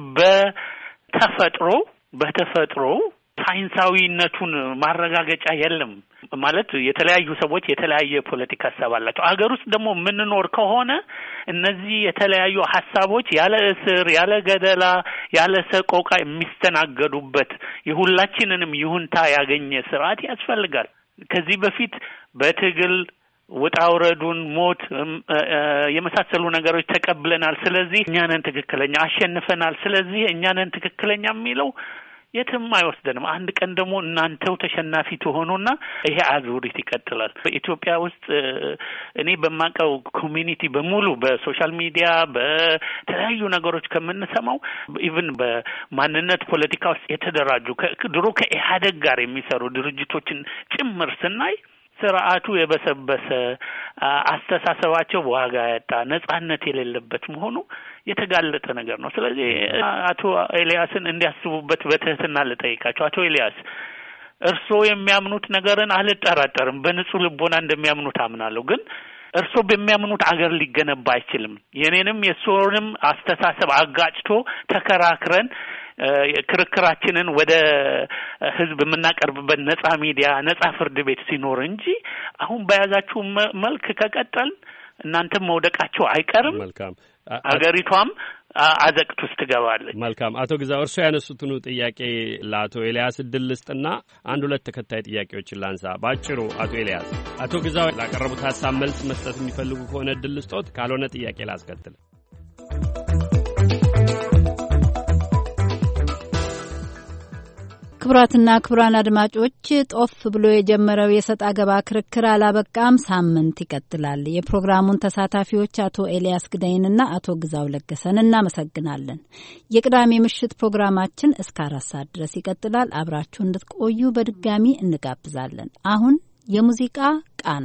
በተፈጥሮ በተፈጥሮ ሳይንሳዊነቱን ማረጋገጫ የለም ማለት የተለያዩ ሰዎች የተለያየ ፖለቲካ ሐሳብ አላቸው። አገር ውስጥ ደግሞ የምንኖር ከሆነ እነዚህ የተለያዩ ሐሳቦች ያለ እስር፣ ያለ ገደላ፣ ያለ ሰቆቃ የሚስተናገዱበት የሁላችንንም ይሁንታ ያገኘ ስርዓት ያስፈልጋል። ከዚህ በፊት በትግል ወጣውረዱን ሞት የመሳሰሉ ነገሮች ተቀብለናል። ስለዚህ እኛ ነን ትክክለኛ፣ አሸንፈናል። ስለዚህ እኛ ነን ትክክለኛ የሚለው የትም አይወስደንም። አንድ ቀን ደግሞ እናንተው ተሸናፊ ትሆኑና ይሄ አዙሪት ይቀጥላል። በኢትዮጵያ ውስጥ እኔ በማቀው ኮሚኒቲ በሙሉ በሶሻል ሚዲያ በተለያዩ ነገሮች ከምንሰማው ኢቭን በማንነት ፖለቲካ ውስጥ የተደራጁ ድሮ ከኢህአዴግ ጋር የሚሰሩ ድርጅቶችን ጭምር ስናይ ስርዓቱ የበሰበሰ አስተሳሰባቸው ዋጋ ያጣ ነጻነት የሌለበት መሆኑ የተጋለጠ ነገር ነው። ስለዚህ አቶ ኤልያስን እንዲያስቡበት በትህትና ልጠይቃቸው። አቶ ኤልያስ እርስዎ የሚያምኑት ነገርን አልጠራጠርም፣ በንጹህ ልቦና እንደሚያምኑት አምናለሁ። ግን እርስዎ በሚያምኑት አገር ሊገነባ አይችልም። የኔንም የእርስዎንም አስተሳሰብ አጋጭቶ ተከራክረን ክርክራችንን ወደ ህዝብ የምናቀርብበት ነጻ ሚዲያ ነጻ ፍርድ ቤት ሲኖር እንጂ አሁን በያዛችሁ መልክ ከቀጠልን እናንተም መውደቃቸው አይቀርም መልካም አገሪቷም አዘቅት ውስጥ ትገባለች መልካም አቶ ግዛው እርሶ ያነሱትን ጥያቄ ለአቶ ኤልያስ እድል ልስጥና አንድ ሁለት ተከታይ ጥያቄዎችን ላንሳ ባጭሩ አቶ ኤልያስ አቶ ግዛው ላቀረቡት ሐሳብ መልስ መስጠት የሚፈልጉ ከሆነ እድል ልስጦት ካልሆነ ጥያቄ ላስከትል ክቡራትና ክቡራን አድማጮች ጦፍ ብሎ የጀመረው የሰጣ ገባ ክርክር አላበቃም ሳምንት ይቀጥላል የፕሮግራሙን ተሳታፊዎች አቶ ኤልያስ ግዳይንና አቶ ግዛው ለገሰን እናመሰግናለን የቅዳሜ ምሽት ፕሮግራማችን እስከ አራት ሰዓት ድረስ ይቀጥላል አብራችሁ እንድትቆዩ በድጋሚ እንጋብዛለን አሁን የሙዚቃ ቃና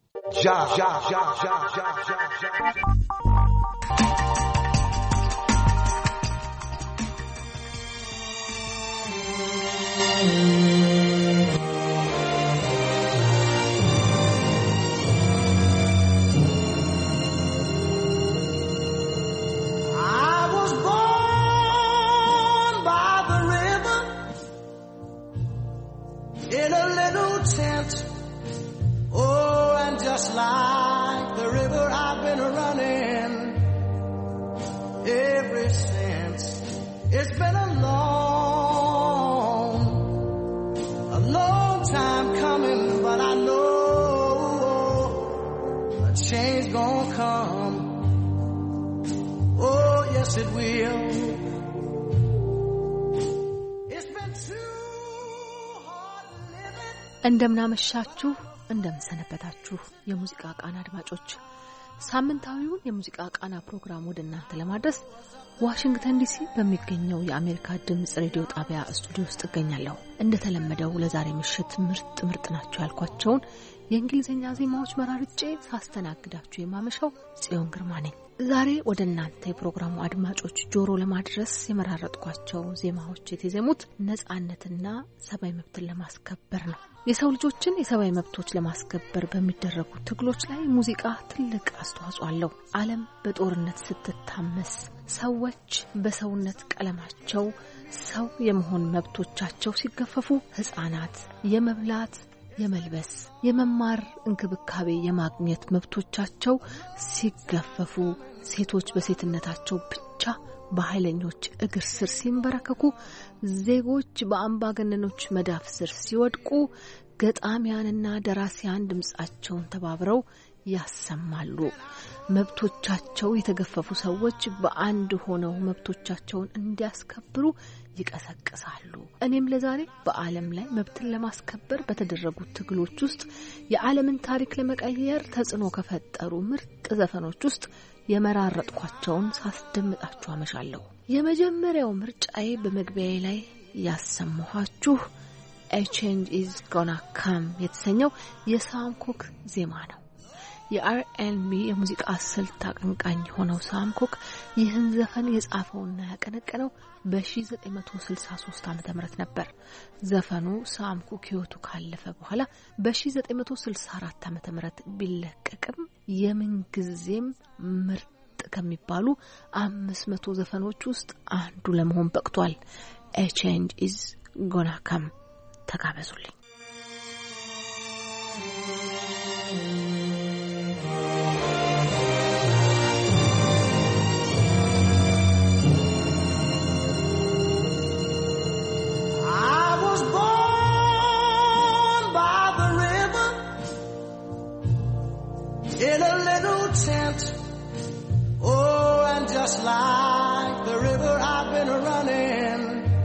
In a little tent, oh, and just like the river I've been running ever since. It's been a long, a long time coming, but I know a change gonna come. Oh, yes it will. እንደምናመሻችሁ እንደምሰነበታችሁ የሙዚቃ ቃና አድማጮች ሳምንታዊውን የሙዚቃ ቃና ፕሮግራም ወደ እናንተ ለማድረስ ዋሽንግተን ዲሲ በሚገኘው የአሜሪካ ድምጽ ሬዲዮ ጣቢያ ስቱዲዮ ውስጥ እገኛለሁ እንደተለመደው ለዛሬ ምሽት ምርጥ ምርጥ ናቸው ያልኳቸውን የእንግሊዘኛ ዜማዎች መራርጬ ሳስተናግዳችሁ የማመሻው ጽዮን ግርማ ነኝ ዛሬ ወደ እናንተ የፕሮግራሙ አድማጮች ጆሮ ለማድረስ የመራረጥኳቸው ዜማዎች የተዜሙት ነጻነትና ሰብአዊ መብትን ለማስከበር ነው የሰው ልጆችን የሰብአዊ መብቶች ለማስከበር በሚደረጉ ትግሎች ላይ ሙዚቃ ትልቅ አስተዋጽኦ አለው ዓለም በጦርነት ስትታመስ ሰዎች በሰውነት ቀለማቸው ሰው የመሆን መብቶቻቸው ሲገፈፉ ህፃናት የመብላት የመልበስ የመማር እንክብካቤ የማግኘት መብቶቻቸው ሲገፈፉ ሴቶች በሴትነታቸው ብቻ በኃይለኞች እግር ስር ሲንበረከኩ ዜጎች በአምባገነኖች መዳፍ ስር ሲወድቁ ገጣሚያንና ደራሲያን ድምጻቸውን ተባብረው ያሰማሉ መብቶቻቸው የተገፈፉ ሰዎች በአንድ ሆነው መብቶቻቸውን እንዲያስከብሩ ይቀሰቅሳሉ እኔም ለዛሬ በዓለም ላይ መብትን ለማስከበር በተደረጉ ትግሎች ውስጥ የዓለምን ታሪክ ለመቀየር ተጽዕኖ ከፈጠሩ ምርጥ ዘፈኖች ውስጥ የመራረጥኳቸውን ሳስደምጣችሁ አመሻለሁ የመጀመሪያው ምርጫዬ በመግቢያዬ ላይ ያሰማኋችሁ A Change Is Gonna Come የተሰኘው የሳም ኮክ ዜማ ነው የአር ኤንድ ቢ የሙዚቃ ስልት አቀንቃኝ ሆነው ሳም ኮክ ይህን ዘፈን የጻፈውና ያቀነቀነው በ1963 ዓመተ ምህረት ነበር ዘፈኑ ሳም ኮክ ህይወቱ ካለፈ በኋላ በ1964 ዓመተ ምህረት ቢለቀቅም የምንጊዜም ምርጥ ከሚባሉ አምስት መቶ ዘፈኖች ውስጥ አንዱ ለመሆን በቅቷል A Change Is Gonna Come ተጋበዙልኝ In a little tent, oh, and just like the river I've been running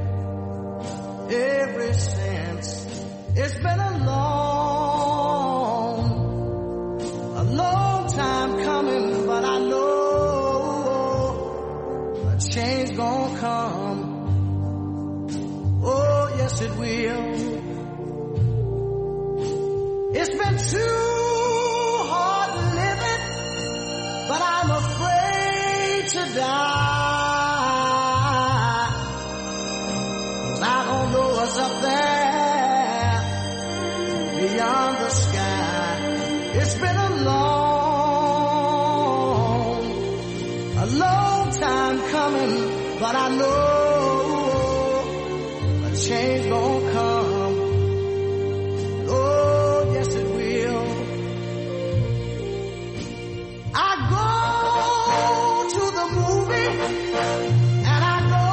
ever since. It's been a long, a long time coming, but I know a change gonna come. Oh, yes it will. It's been too but I'm afraid to die, 'cause I don't know what's up there beyond the sky. It's been a long, a long time coming, but I know change gonna come. Oh, yes it will. I go to the movie and I go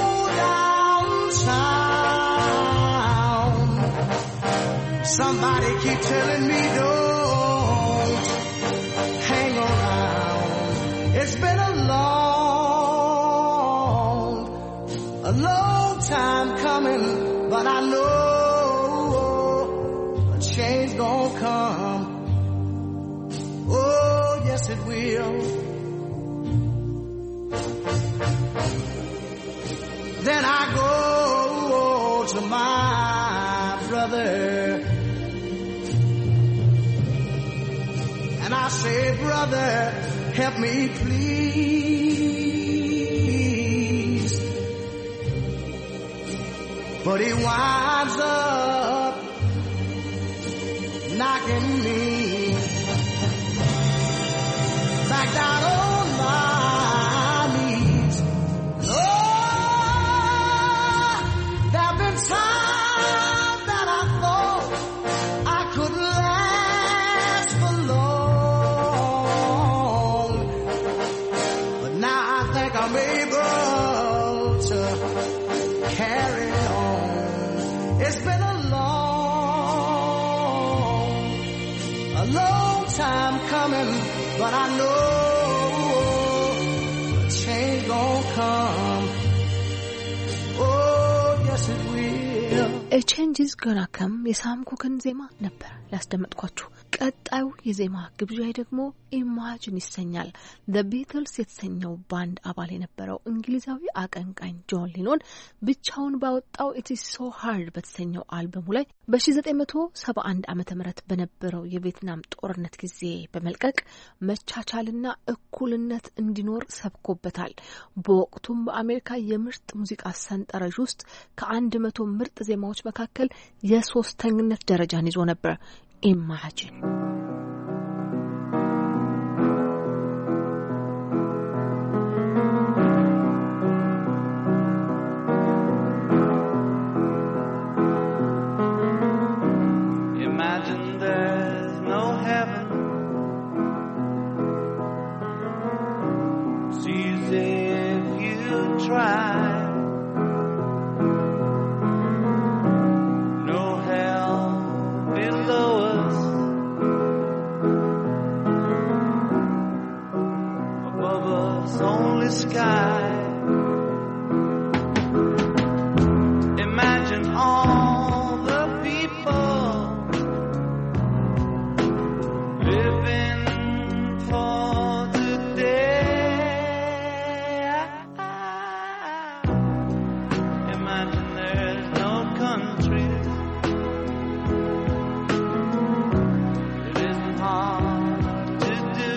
downtown. Somebody keep telling me don't hang around. It's been a long, a long time coming, but I know a change gonna come. Oh, yes it will. Then I go to my brother and I say, brother, help me please. But he winds up knocking me back down on my knees. Oh, there have been times that I thought I could last for long, but now I think I'm able to carry on. It's been a long, a long time coming, but I know a change gonna come. Oh, yes it will. A change is gonna come. የሳም ኩክን ዜማ ነበር ያስደመጥኳችሁ። ቀጣዩ የዜማ ግብዣይ ደግሞ ኢማጂን ይሰኛል። The Beatles የተሰኘው ባንድ አባል የነበረው እንግሊዛዊ አቀንቃኝ ጆን ሊኖን ብቻውን ባወጣው It is so hard በተሰኘው አልበሙ ላይ በ1971 ዓመተ ምህረት በነበረው የቪየትናም ጦርነት ጊዜ በመልቀቅ መቻቻልና እኩልነት እንዲኖር ሰብኮበታል። በወቅቱም በአሜሪካ የምርጥ ሙዚቃ ሰንጠረዥ ውስጥ ከአንድ መቶ ምርጥ ዜማዎች መካከል የሶስተኝነት ደረጃን ይዞ ነበር። Imagine. Imagine there's no heaven. See if you try. No hell below us. Above us only sky. Imagine all the people living for today. Imagine there's no countries. It isn't hard to do.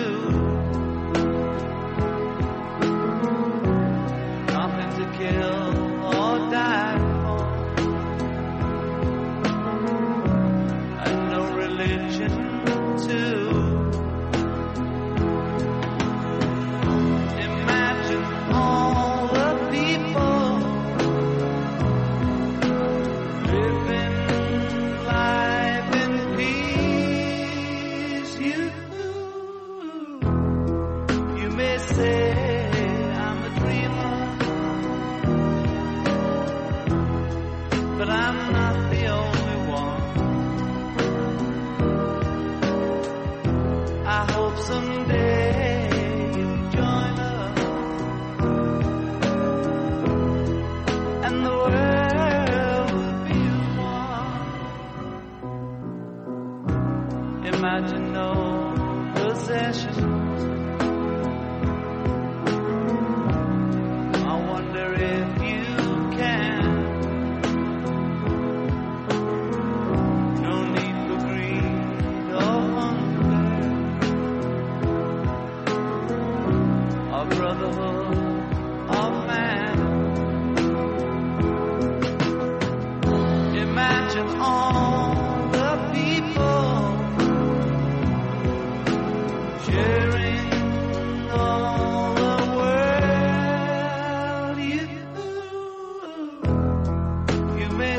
Nothing to kill or die for. And no religion too. Imagine all the people living life in peace. You, you may say I'm a dreamer, but I'm not the only one. I hope someday you'll join us, and the world will be one. Imagine no possessions. I wonder if you can. No need for greed or hunger, or brotherhood of man. Imagine all the people sharing all the world. You, you may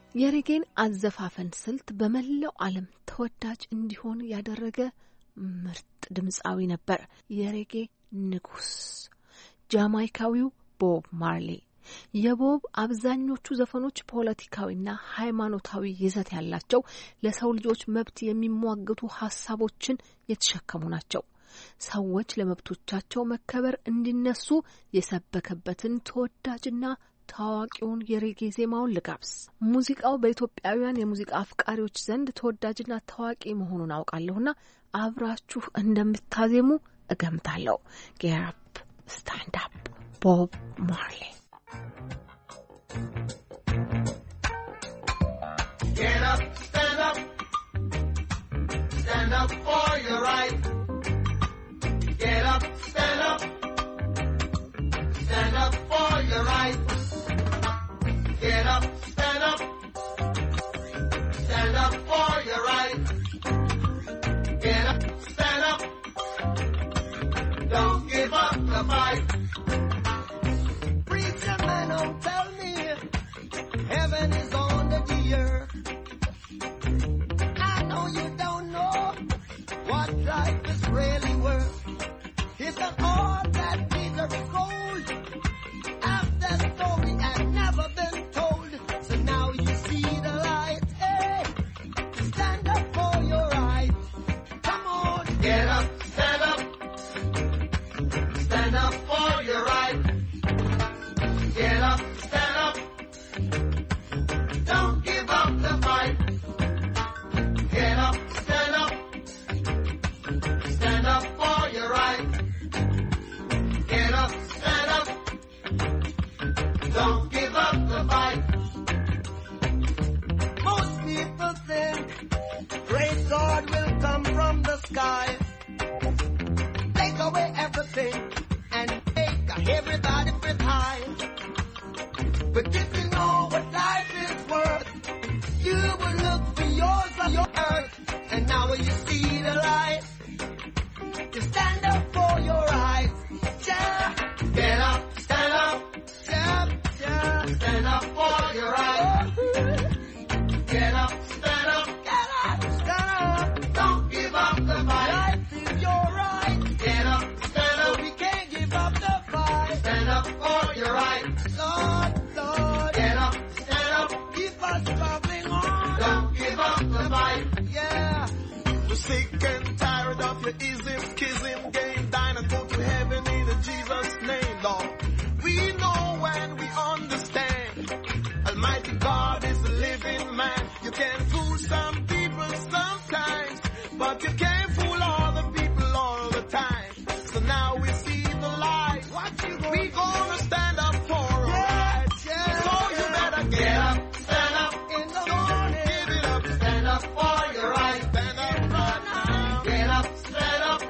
የሬጌን አዘፋፈን ስልት በመላው ዓለም ተወዳጅ እንዲሆን ያደረገ ምርጥ ድምጻዊ ነበር። የሬጌ ንጉስ ጃማይካዊው ቦብ ማርሊ። የቦብ አብዛኞቹ ዘፈኖች ፖለቲካዊና ሃይማኖታዊ ይዘት ያላቸው ለሰው ልጆች መብት የሚሟገቱ ሐሳቦችን የተሸከሙ ናቸው። ሰዎች ለመብቶቻቸው መከበር እንዲነሱ የሰበከበትን ተወዳጅና ታዋቂውን የሬጌ ዜማውን ልጋብስ። ሙዚቃው በኢትዮጵያውያን የሙዚቃ አፍቃሪዎች ዘንድ ተወዳጅና ታዋቂ መሆኑን አውቃለሁና አብራችሁ እንደምታዜሙ እገምታለሁ። ጌት አፕ ስታንድ አፕ ቦብ ማርሊ። Get up, stand up, stand up for your right. Get up, stand up, stand up for your right. Get up, stand up, stand up for your right. Get up, stand up, don't give up the fight. Preacher man, don't tell me heaven is on the earth. I know you don't know what life is really worth. It's an all that Peter is gold. After the story had never been told, so now you see the light. Hey, stand up for your right. Come on, get up, stand up, stand up for your right. Get up, stand up, don't give up the fight. Get up, stand up, stand up for your right. Get up, stand up, don't give up the fight. Most people think great God will come from the sky, take away everything and make everybody feel high. But if you know what life is worth, you will look for yours on your earth. And now when you see the light, you stand up for your rights. Yeah. Get up, stand up, yeah, yeah. Stand up for your rights. Get up, stand up, get up, stand up. Don't give up the fight. Life is your right. Get up, stand up. We can't give up the fight. Stand up for your rights. Lord, Lord. Get up, stand up. Keep us traveling on. Don't give up the fight. Yeah. We're sick and tired of your ism, kism, game, dine and go to heaven in Jesus' name, Lord. We know when we understand Almighty God is a living man. You can fool some people sometimes, but you can't fool all the people all the time. So now we see the light. What you gonna we gonna stand up for our rights. Yeah. So you better get up, stand up in the morning. Give it up, stand up for your rights. Stand up right now. Get up, stand up.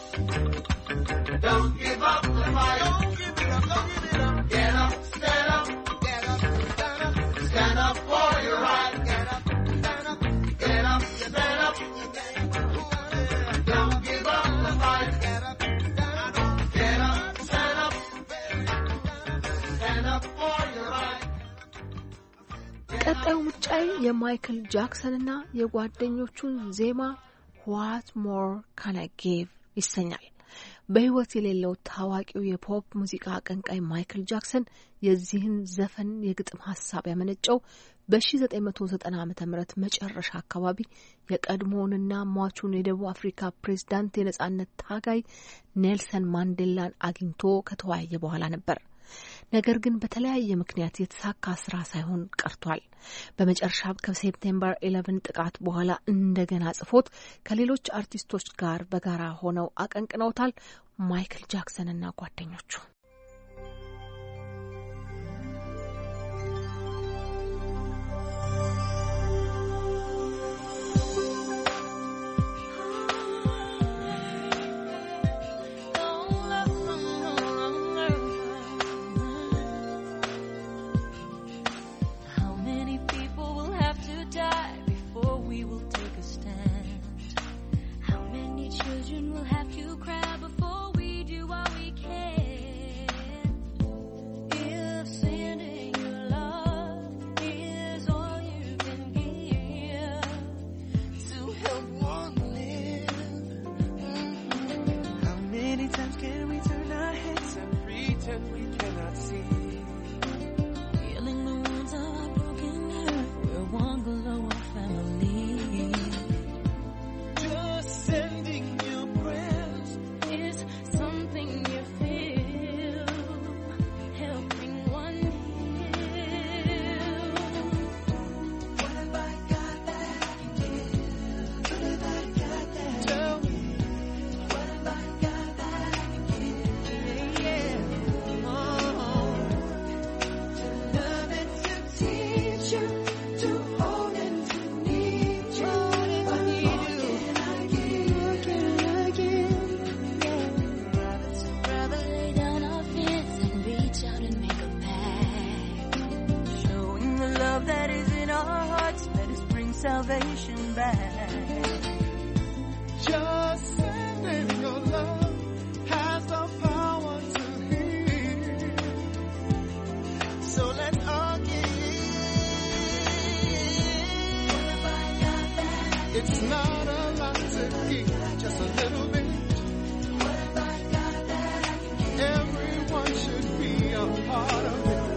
Don't give up the fight. Don't give it up, don't give it up. Get up, stand up. Get up, stand up. Stand up for your right. Get up, stand up. Get up, stand up. Don't give up the fight. Get up, stand up. Get up, stand up. Stand up for your right. ቀጣዩ ምርጫዬ የማይክል ጃክሰንና የጓደኞቹን ዜማ What More Can I Give ይሰኛል። በህይወት የሌለው ታዋቂው የፖፕ ሙዚቃ አቀንቃይ ማይክል ጃክሰን የዚህን ዘፈን የግጥም ሐሳብ ያመነጨው በ1990 ዓመተ ምህረት መጨረሻ አካባቢ የቀድሞውንና ሟቹን የደቡብ አፍሪካ ፕሬዝዳንት የነጻነት ታጋይ ኔልሰን ማንዴላን አግኝቶ ከተወያየ በኋላ ነበር። ነገር ግን በተለያየ ምክንያት የተሳካ ስራ ሳይሆን ቀርቷል። በመጨረሻ ከሴፕቴምበር ኢሌቨን ጥቃት በኋላ እንደገና ጽፎት ከሌሎች አርቲስቶች ጋር በጋራ ሆነው አቀንቅነውታል። ማይክል ጃክሰን እና ጓደኞቹ Children will have to cry before we do what we can. our hearts, let us bring salvation back. Just sending your love has the power to heal. So let's all give. It's not a lot to give, just a little bit. Everyone should be a part of it.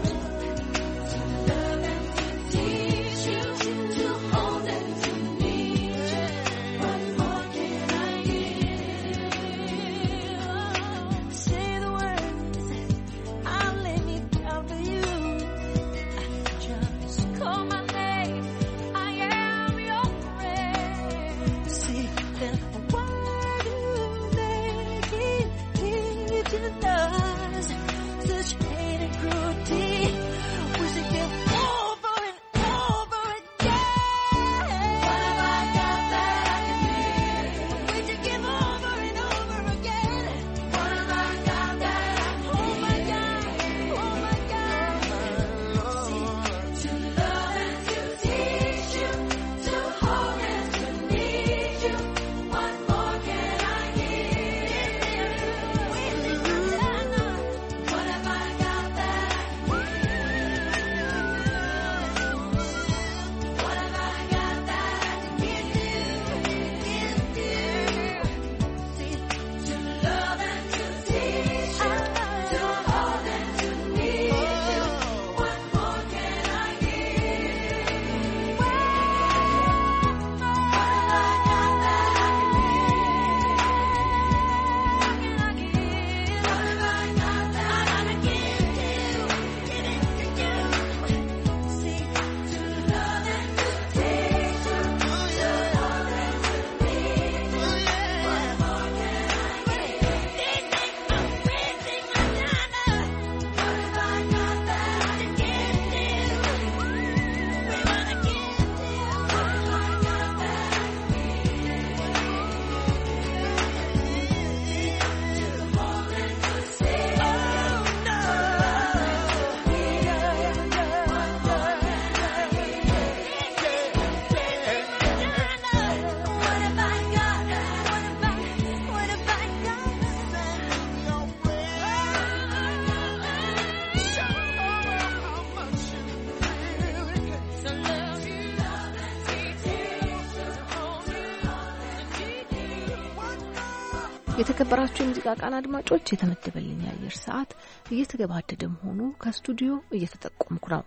የተከበራችሁ የሙዚቃ ቃና አድማጮች የተመደበልኝ የአየር ሰዓት እየተገባደደ መሆኑ ከስቱዲዮ እየተጠቆምኩ ነው።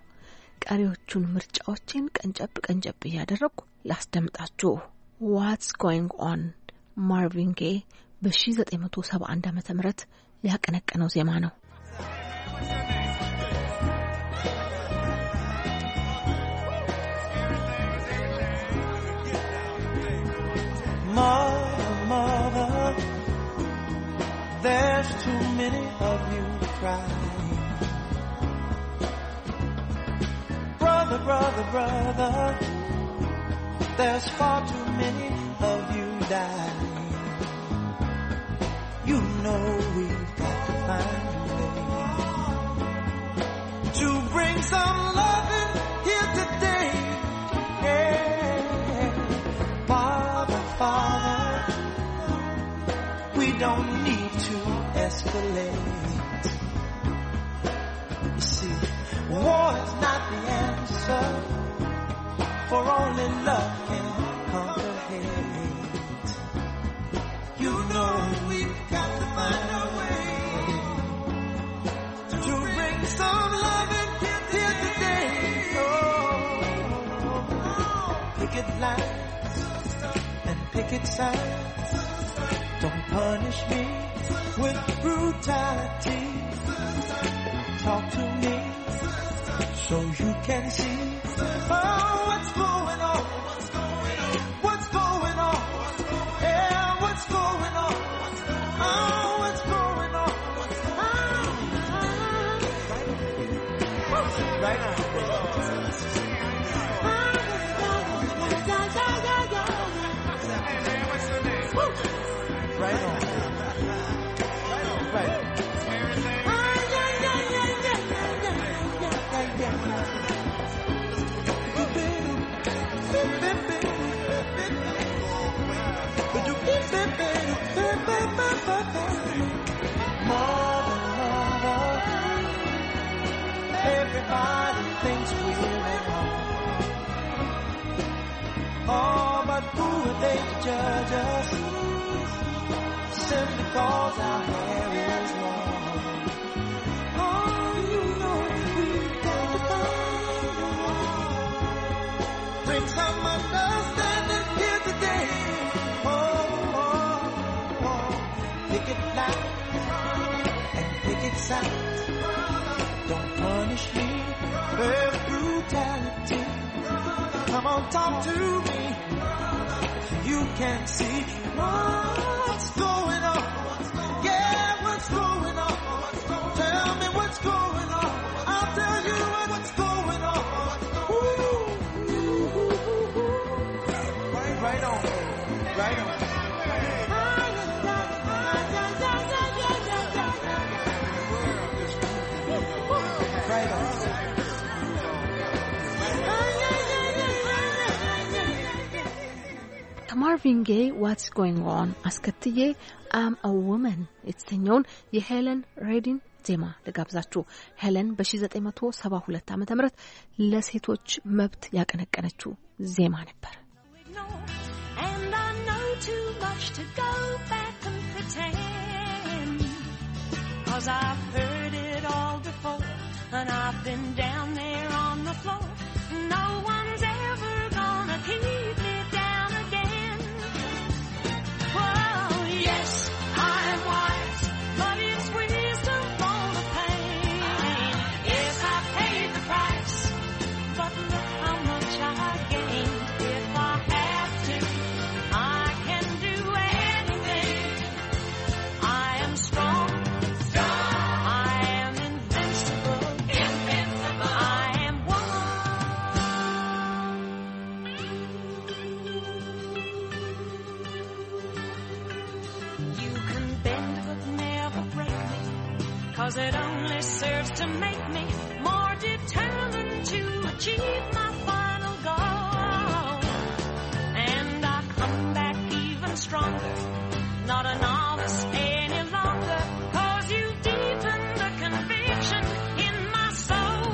ቀሪዎቹን ምርጫዎችን ቀንጨብ ቀንጨብ እያደረኩ ላስደምጣችሁ። What's Going On ማርቪን ጌይ በ1971 ዓመተ ምህረት ያቀነቀነው ዜማ ነው። Mother, there's too many of you crying. Brother, brother, brother, there's far too many of you dying. You know we've got to find a way to bring some love in here today. Yeah. Father, Father, we don't need to escalate. You see, war is not the answer, for only love can conquer hate. You know we've got to find a way to bring some love in here today. Oh, picket lines and picket signs, don't punish me with brutality. Talk to me so you can see oh, what's going on. What's going on? Yeah, what's going on? Oh, what's going on? Oh, right now. Right on. Right on. You better Oh, but who are they to judge us? Simply cause our hair is long. Oh, you know we've got to find a way. Bring some understanding here today. Oh, oh, oh. Pick it loud and pick it sound. Don't punish me with brutality. Come on, talk to me. You can see what's going on. Yeah, what's going on? Tell me what's going on. I'll tell you what's going on. Ooh. Right on, right on. Right on. ከማርቪን ጌይ ዋትስ ጎይንግ ኦን አስከትዬ አም አ ውመን የተሰኘውን የሄለን ሬዲን ዜማ ልጋብዛችሁ። ሄለን በ1972 ዓመተ ምህረት ለሴቶች መብት ያቀነቀነችው ዜማ ነበር። And I know too much to go back and pretend, 'cause I've heard it all before, and I've been down there on the floor. No one's ever gonna keep me down again. Well, yes, I am wise, but it's wisdom for the pain. Yes, I paid the price, but look how much I gained. If I have to, I can do anything. I am strong. I am invincible. Invincible. I am woman. You can bend but never break me, 'cause it only serves to make me more determined to achieve my final goal. And I come back even stronger, not a novice any longer, 'cause you deepened the conviction in my soul.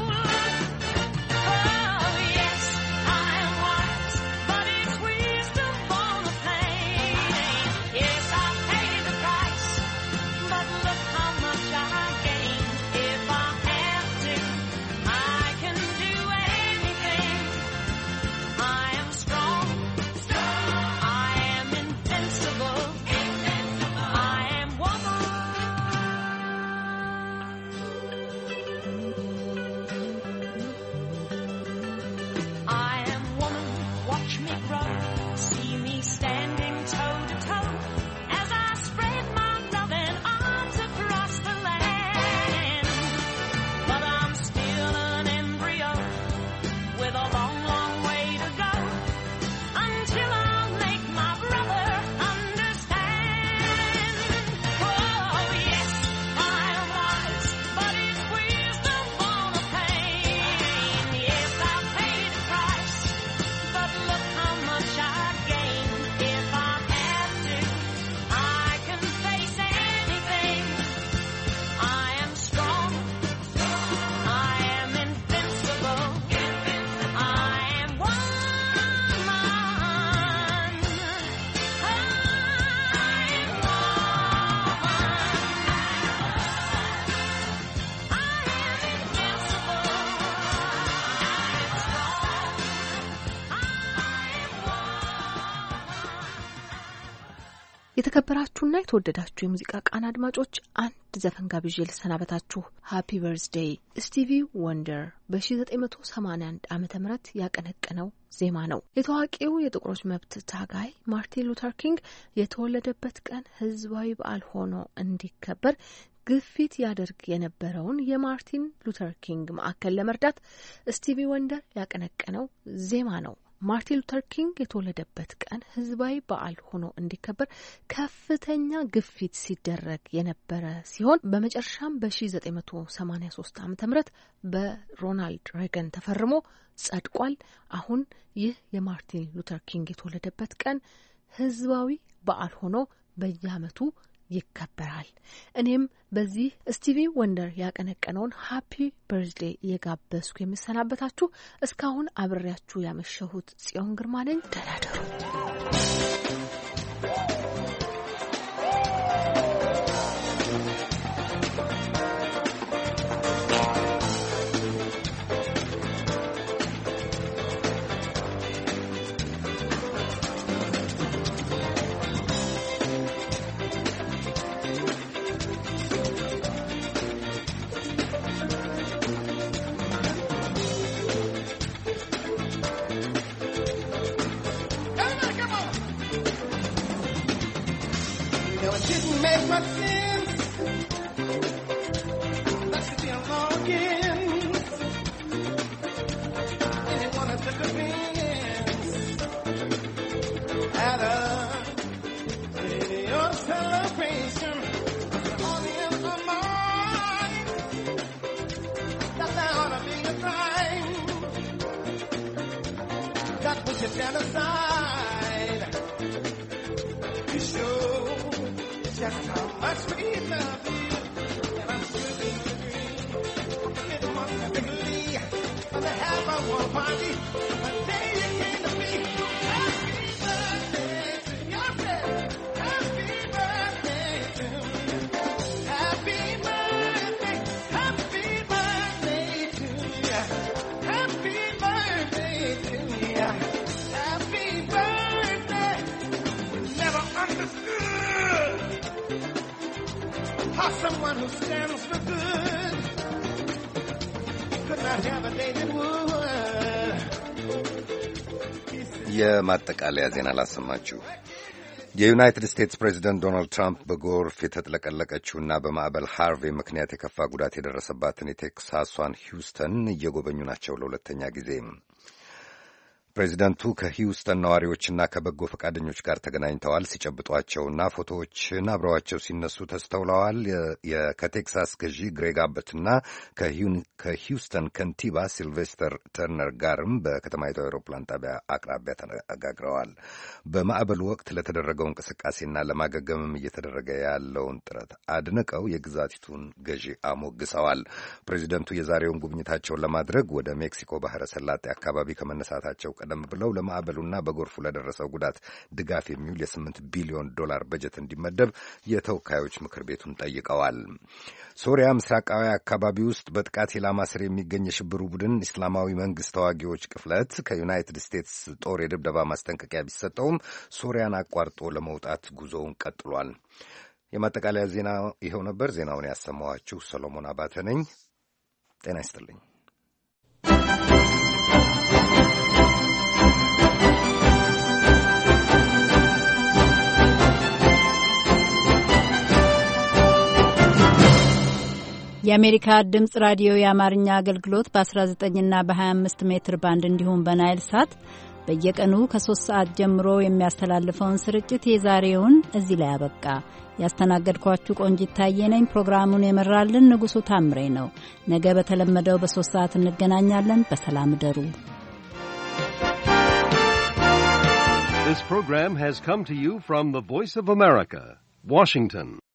Oh, yes, I am wise, but it's wisdom for the pain. Yes, I paid the price, but look how much I gained. If I have to, I can do anything. I am strong. I am invincible. I am woman. I am woman. Watch me grow. See me standing toe to toe as I spread my loving arms across the land. But I'm still an embryo with a long, long way to go until I'll make my brother understand. Oh, yes, I am wise, but it's wisdom for the pain. Yes, I paid the price, but look how much I gained. If I have to, I can face anything. I am strong. I am invincible. I am woman. I am የተከበራችሁና የተወደዳችሁ የሙዚቃ ቃና አድማጮች አንድ ዘፈን ጋብዤ ልሰናበታችሁ። ሃፒ በርዝዴይ ስቲቪ ወንደር በ1981 ዓመተ ምህረት ያቀነቀነው ዜማ ነው። የታዋቂው የጥቁሮች መብት ታጋይ ማርቲን ሉተር ኪንግ የተወለደበት ቀን ህዝባዊ በዓል ሆኖ እንዲከበር ግፊት ያደርግ የነበረውን የማርቲን ሉተር ኪንግ ማዕከል ለመርዳት ስቲቪ ወንደር ያቀነቀነው ዜማ ነው። ማርቲን ሉተር ኪንግ የተወለደበት ቀን ህዝባዊ በዓል ሆኖ እንዲከበር ከፍተኛ ግፊት ሲደረግ የነበረ ሲሆን በመጨረሻም በ1983 ዓመተ ምህረት በሮናልድ ሬገን ተፈርሞ ጸድቋል። አሁን ይህ የማርቲን ሉተር ኪንግ የተወለደበት ቀን ህዝባዊ በዓል ሆኖ በየዓመቱ ይከበራል። እኔም በዚህ ስቲቪ ወንደር ያቀነቀነውን ሃፒ በርዝዴይ እየጋበዝኩ የምሰናበታችሁ እስካሁን አብሬያችሁ ያመሸሁት ጽዮን ግርማ ነኝ። ደህና እደሩ። Didn't make much sense. That's the longing. Anyone that took offense at a your celebration, the audience of mine. That there ought to be a crime. That was your genocide. You show just how much we love you, and I'm still in the dream. I'm a little more typically, but I have a war party. The day you came to me, happy birthday to yourself. Happy birthday to you. Happy birthday, happy birthday to you. Happy birthday to you. Happy birthday. Never understood how someone who stands for good could not have a day that would. የማጠቃለያ ዜና ላሰማችሁ። የዩናይትድ ስቴትስ ፕሬዚደንት ዶናልድ ትራምፕ በጎርፍ የተጥለቀለቀችውና በማዕበል ሃርቬይ ምክንያት የከፋ ጉዳት የደረሰባትን የቴክሳሷን ሂውስተን እየጎበኙ ናቸው ለሁለተኛ ጊዜ። ፕሬዚደንቱ ከሂውስተን ነዋሪዎችና ከበጎ ፈቃደኞች ጋር ተገናኝተዋል። ሲጨብጧቸውና ፎቶዎችን አብረዋቸው ሲነሱ ተስተውለዋል። ከቴክሳስ ገዢ ግሬግ አበትና ከሂውስተን ከንቲባ ሲልቬስተር ተርነር ጋርም በከተማይቱ አውሮፕላን ጣቢያ አቅራቢያ ተነጋግረዋል። በማዕበሉ ወቅት ለተደረገው እንቅስቃሴና ለማገገምም እየተደረገ ያለውን ጥረት አድንቀው የግዛቲቱን ገዢ አሞግሰዋል። ፕሬዚደንቱ የዛሬውን ጉብኝታቸውን ለማድረግ ወደ ሜክሲኮ ባህረ ሰላጤ አካባቢ ከመነሳታቸው ቀደም ብለው ለማዕበሉና በጎርፉ ለደረሰው ጉዳት ድጋፍ የሚውል የስምንት ቢሊዮን ዶላር በጀት እንዲመደብ የተወካዮች ምክር ቤቱን ጠይቀዋል። ሶሪያ ምስራቃዊ አካባቢ ውስጥ በጥቃት ኢላማ ስር የሚገኝ የሽብሩ ቡድን እስላማዊ መንግስት ተዋጊዎች ቅፍለት ከዩናይትድ ስቴትስ ጦር የድብደባ ማስጠንቀቂያ ቢሰጠውም ሶሪያን አቋርጦ ለመውጣት ጉዞውን ቀጥሏል። የማጠቃለያ ዜና ይኸው ነበር። ዜናውን ያሰማኋችሁ ሰሎሞን አባተ ነኝ። ጤና ይስጥልኝ። የአሜሪካ ድምጽ ራዲዮ የአማርኛ አገልግሎት በ19ና በ25 ሜትር ባንድ እንዲሁም በናይል ሳት በየቀኑ ከሶስት ሰዓት ጀምሮ የሚያስተላልፈውን ስርጭት የዛሬውን እዚህ ላይ አበቃ። ያስተናገድኳችሁ ቆንጂት ታዬ ነኝ። ፕሮግራሙን የመራልን ንጉሱ ታምሬ ነው። ነገ በተለመደው በሶስት ሰዓት እንገናኛለን። በሰላም እደሩ። This program has come to you from the Voice of America, Washington.